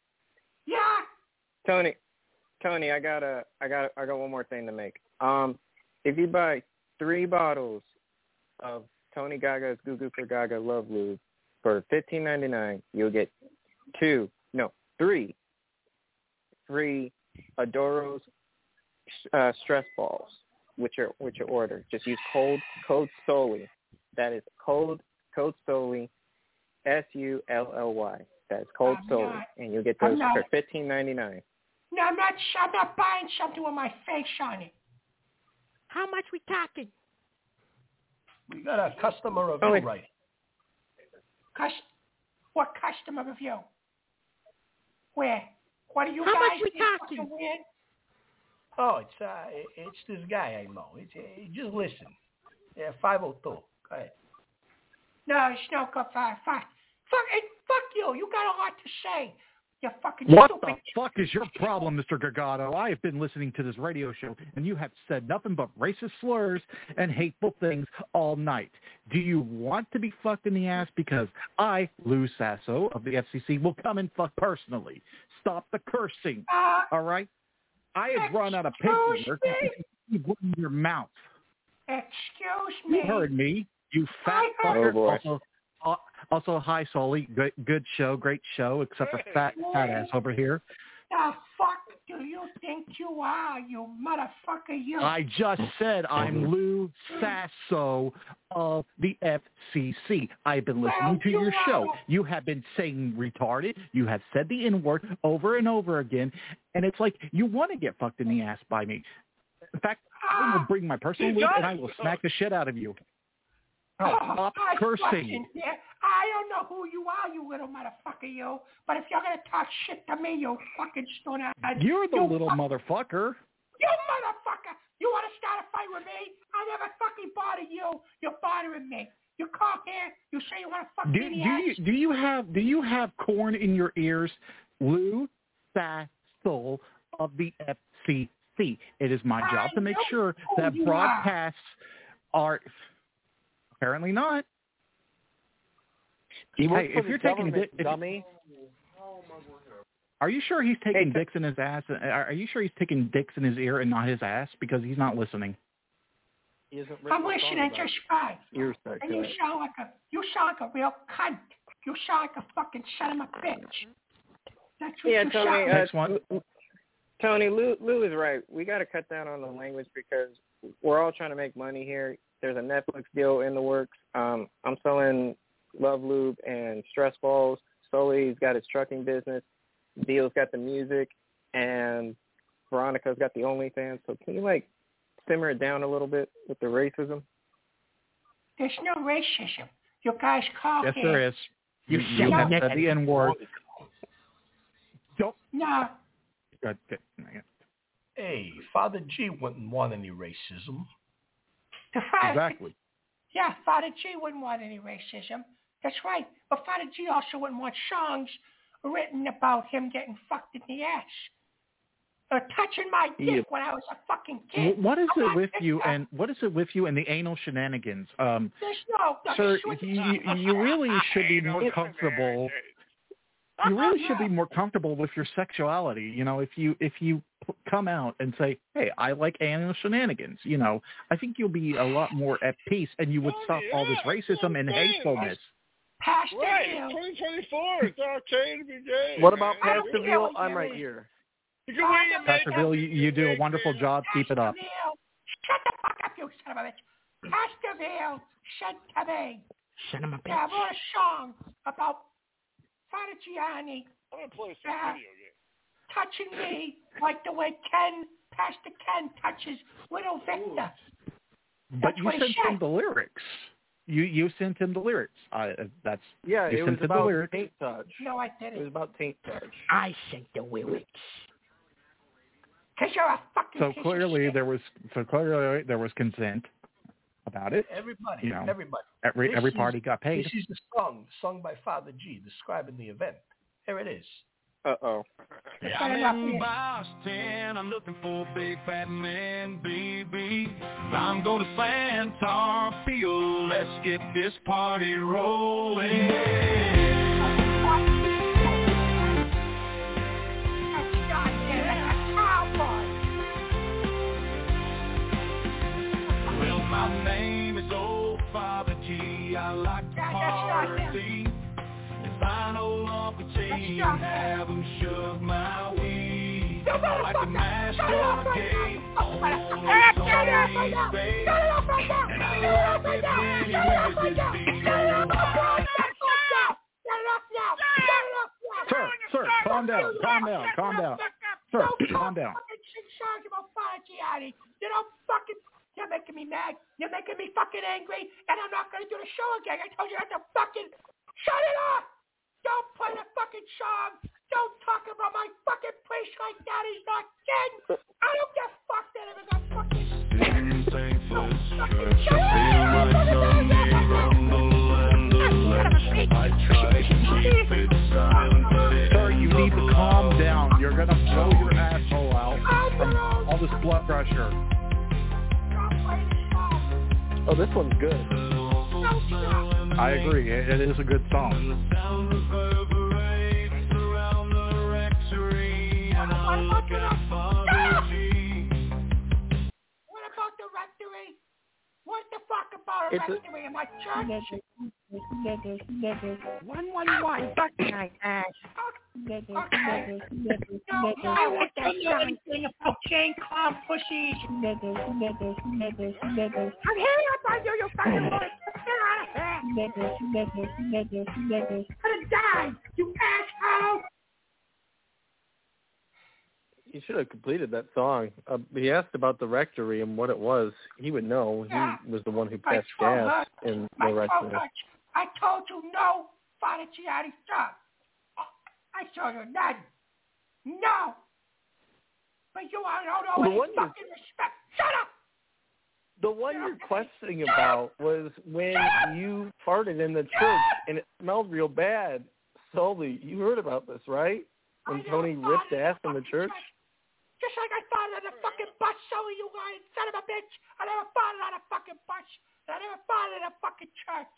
Tony, I got one more thing to make. If you buy 3 bottles of Tony Gaga's Goo Goo for Gaga Love Lube for $15.99, you'll get 3 free Adoros stress balls, which are ordered. Just use code SOLY. That is code SOLY, SULLY. That's code SOLY, and you'll get those for $15.99. No, I'm not buying something with my face on it. How much we talking? We got a customer review right. What customer review? Where? What are you How guys? much we talking? Oh, it's this guy I know. Just listen. Yeah, 502. Go ahead. No, it's no good. Fuck you. You got a lot to say. You fucking What stupid. the fuck is your problem, Mr. Gargano? I have been listening to this radio show, and you have said nothing but racist slurs and hateful things all night. Do you want to be fucked in the ass? Because I, Lou Sasso of the FCC, will come and fuck personally. Stop the cursing, all right? I have run out of paperwork. You in your mouth. Excuse me. You heard me, you fat fucker. Also, hi, Sully. Good show, great show, except for fat ass over here. The fuck do you think you are, you motherfucker, you? I just said I'm Lou Sasso of the FCC. I've been listening to your show. You have been saying retarded. You have said the N-word over and over again, and it's like you want to get fucked in the ass by me. In fact, I will bring my personal loot and I will smack the shit out of you. Stop cursing. I don't know who you are, you little motherfucker, you. But if you're going to talk shit to me, you fucking stoner. You're the little motherfucker. You motherfucker. You want to start a fight with me? I never fucking bother you. You're bothering me. You call here. You say you want to fuck me in the ass. Do you have corn in your ears? Lou Sasso of the FCC. It is my job to make sure that broadcasts are... Apparently not. Hey, if you're taking dummy. Are you sure he's taking dicks in his ass? Are you sure he's taking dicks in his ear and not his ass? Because he's not listening. I'm listening just fine. You sound like a real cunt. You sound like a fucking son of a bitch. That's what you Tony. sound. Next one. Tony, Lou is right. We got to cut down on the language because we're all trying to make money here. There's a Netflix deal in the works. I'm selling Love Lube and stress balls. Sully's got his trucking business. Deal's got the music, and Veronica's got the OnlyFans. So can you simmer it down a little bit with the racism? There's no racism. You guys call Yes, here. there is. You have said the N-word. Don't. No. Good. Hey, Father G wouldn't want any racism. Exactly. Yeah, Father G wouldn't want any racism. That's right. But Father G also wouldn't want songs written about him getting fucked in the ass. Or touching my dick when I was a fucking kid. What is it with you and the anal shenanigans? Sir, you really should be more comfortable. You really should be more comfortable with your sexuality. You know, if you come out and say, "Hey, I like anal shenanigans," you know, I think you'll be a lot more at peace, and you would stop all this racism and hatefulness. Right, 2024. It's okay to be gay. What about Pastor Veal? I'm right here. You can wear your Pastor Bill, you do a wonderful job. Keep it up. Shut the fuck up, you son of a bitch. Pastor Bill sent to me. Son of a bitch. I wrote a song about Father Gianni. I'm going to play some video game. Touching me like the way Pastor Ken touches little Victor. But you sent him the lyrics. You sent him the lyrics. That's yeah. You it sent was him about the lyrics. Taint Touch. No, I didn't. It was about Taint Touch. I sent the lyrics. Because you're a fucking So piece clearly of shit. there was consent about it. Everybody, You know, everybody. Every party got paid. This is the song sung by Father G describing the event. Here it is. Uh-oh. I'm in Boston, I'm looking for a big fat man, baby. I'm going to Santar Field, let's get this party rolling. Well, my name is Old Father G, I like to party. If I know Uncle T, have him shove my weed. I like to masturbate on Tony's face. And I like it when he wears his beat. Sir, calm down. Sir, calm down. You're making me mad. You're making me fucking angry, and I'm not going to do the show again. I told you not to fucking shut it off. Don't play the fucking song. Don't talk about my fucking priest like that. He's not dead. I don't give a fuck that I'm not fucking. Sir, you need to calm down. You're gonna blow your asshole out from all this blood pressure. Oh, this one's good. I agree. It is a good song. What about the rectory? What the fuck about a rectory in my church? 111, fuck my ass. Okay. No, I want that something about chain clown pussies. I'm hanging up on you, you fucking boy. Get out of here. I'm gonna die, you asshole. You should have completed that song. He asked about the rectory and what it was. He would know. Yeah. He was the one who passed gas in the rectory. I told you no, Father Gianni, stop. I told you none. No. But you don't know any fucking respect. Shut up. The one you're questioning about was when you farted in the church and it smelled real bad. Sully, you heard about this, right? When Tony ripped ass in the church? Just like I farted on a fucking bus, Sully, you lying son of a bitch. I never farted on a fucking bus. And I never farted in a fucking church.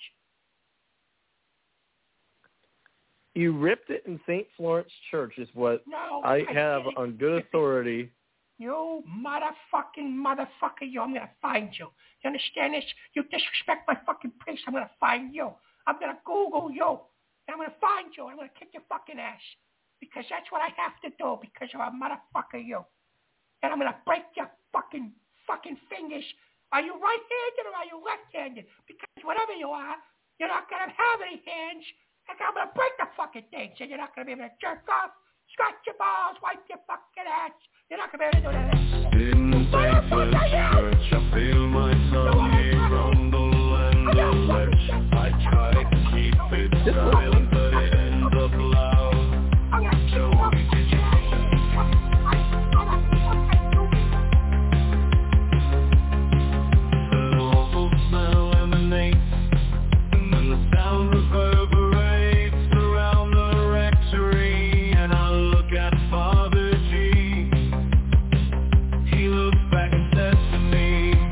You ripped it in St. Florence Church is what I have on good authority. You motherfucker, you, I'm going to find you. You understand this? You disrespect my fucking priest, I'm going to find you. I'm going to Google you. And I'm going to find you. I'm going to kick your fucking ass. Because that's what I have to do because you're a motherfucker, you. And I'm going to break your fucking fingers. Are you right-handed or are you left-handed? Because whatever you are, you're not going to have any hands. And I'm going to break the fucking things. And you're not going to be able to jerk off, scratch your balls, wipe your fucking ass. You're not going to be able to do that. In St. Florence Church, I feel my tummy rumble and lurch. I try to keep it silent, but it ends up loud. An awful smell emanates, and then the sound reverberates around the rectory, and I look at Father G. He looks back and says to me,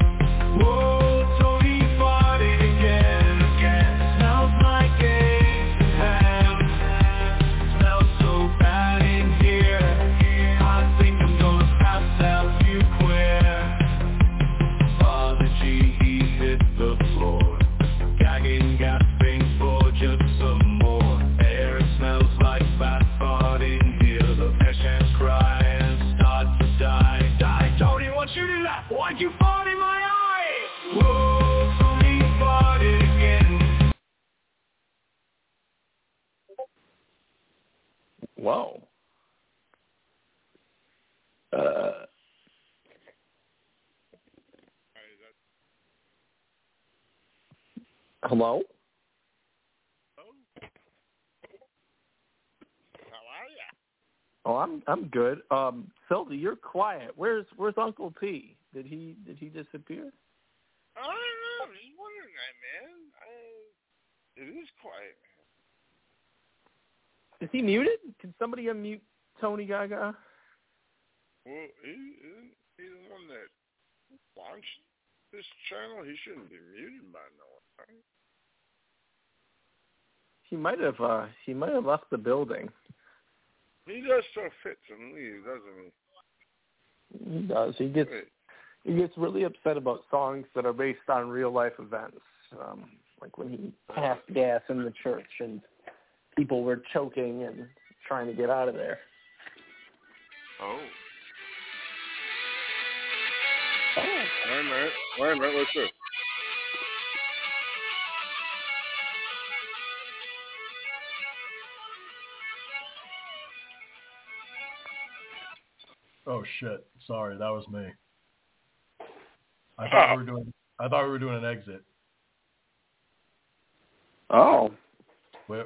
Whoa. Hello? Oh, I'm good. Sylvie, you're quiet. Where's Uncle P? Did he disappear? I don't know. I'm just wondering that, man. It is quiet. Is he muted? Can somebody unmute Tony Gaga? Well, he's the one that launched this channel. He shouldn't be muted by no one, right? He might have left the building. He does so fit to leave, doesn't he? He does. He gets really upset about songs that are based on real life events, like when he passed gas in the church and people were choking and trying to get out of there. Oh. Wait a minute. What's this? Oh shit! Sorry, that was me. I thought we were doing an exit. Oh. We're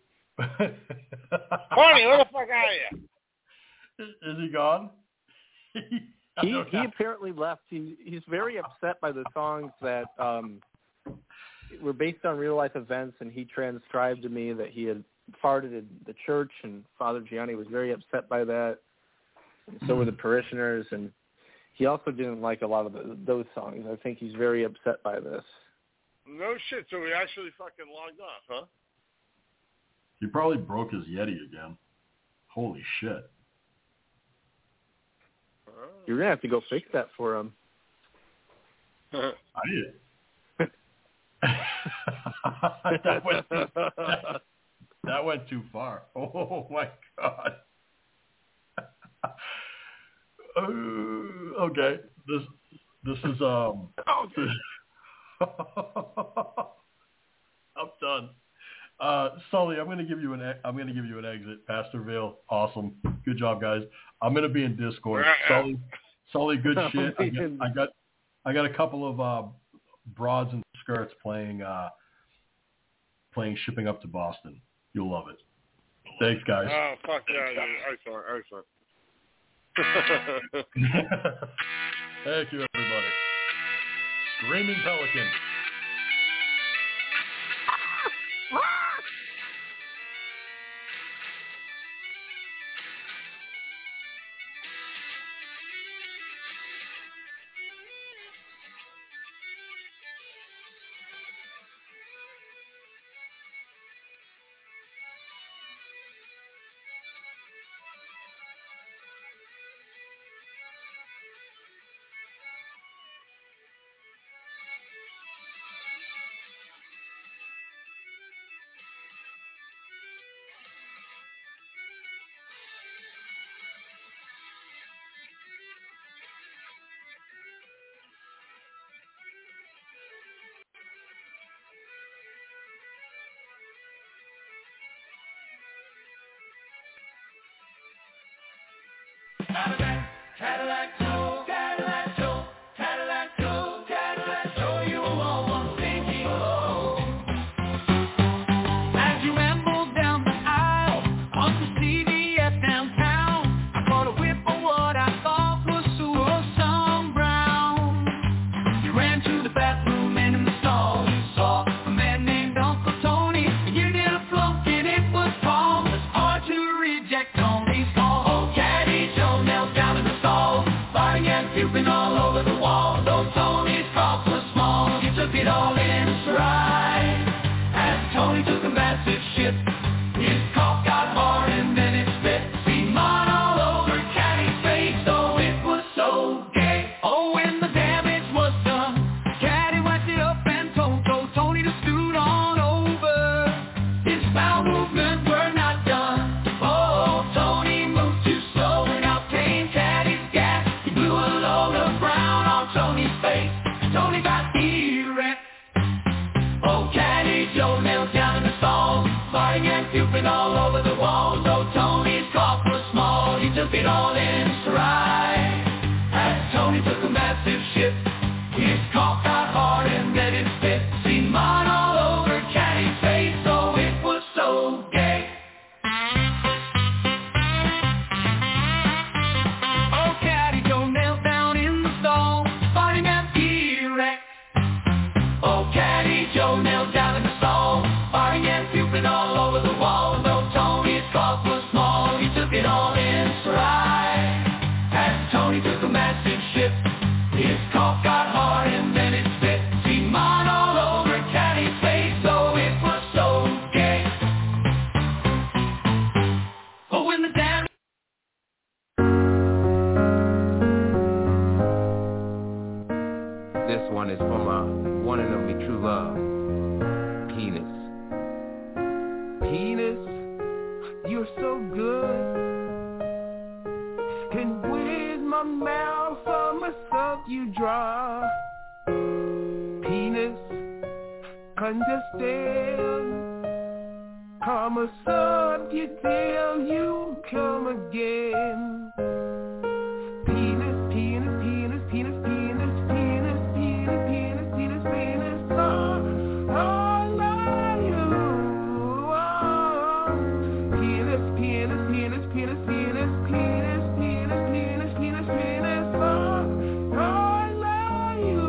Barney, where the fuck are you? Is he gone? He apparently left. He's very upset by the songs that were based on real life events, and he transcribed to me that he had farted in the church, and Father Gianni was very upset by that. And so were the parishioners, and he also didn't like a lot of those songs. I think he's very upset by this. No shit, so he actually fucking logged off, huh? He probably broke his Yeti again. Holy shit. You're going to have to go fix that for him. I did. that went too far. Oh, my God. Okay, this is I'm done. Sully, I'm gonna give you an exit. Pastor Vale, awesome, good job, guys. I'm gonna be in Discord. Sully, good shit. I got a couple of broads and skirts playing shipping up to Boston. You'll love it. Thanks, guys. Oh fuck yeah, excellent. Thank you, everybody. Screaming Pelican. Cadillac Joe, Cadillac Joe, Cadillac Joe, Cadillac Joe, you all want thinking low. As you ramble down the aisle, on the CVS downtown, I caught a whiff of what I thought was some brown. You ran to the bathroom and in the stall, you saw a man named Uncle Tony. You did a flunk and it was Paul. It's hard to reject on these calls. Oh, Caddy Joe knelt down in the stall. it all in stride. As Tony took a massive ship, his cock got hard and then it spit. Seen mine all over Caddy's face, so it was so gay. Oh, Caddy Joe knelt down in the stall, fighting at the wreck. Oh, Caddy Joe knelt down in the stall, fighting and puking all over the wall. Though Tony's cock was small, he took it all in stride. As Tony took a massive ship, his cock got hard and then it spit. See mine all over Caddy's face, so it was so gay. But when the damn This one is for my one and only true love, Penis. Penis, you're so good. Can with my mouth I'ma suck you dry. Penis, understand. I'ma suck you till you come again. Penis, penis, penis, penis, penis, penis, penis, penis, penis, penis. Oh, I love you. Oh. Penis, penis, penis, penis, penis, penis, penis, penis, penis, penis. Oh, I love you.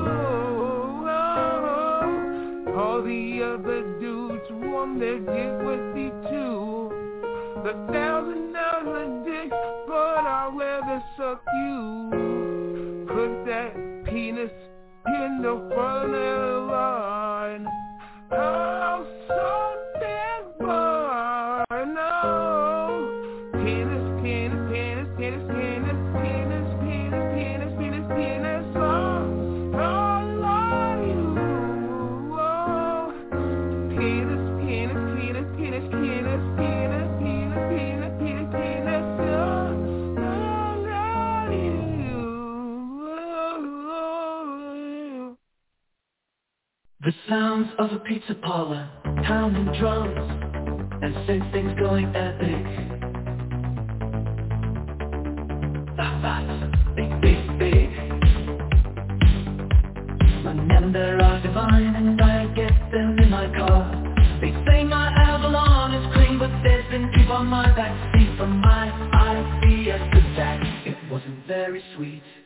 Oh. All the other dudes want their dick with me too. The $1,000 dick, but I'd rather suck you. Put that penis in the front of the line. I'll suck that bar. No. Penis, penis, penis, penis, penis, penis, penis, penis, penis, penis. Oh, I love you. Oh. Penis, penis, penis, penis, penis, penis, penis, penis, penis, penis. Oh, I love you. Oh. The sounds of a pizza parlor, pounding drums, and six things going epic. Big, big, big. My number are divine and I get them in my car. They say my Avalon is clean, but there's been people on my back seat from my ICS to that. It wasn't very sweet.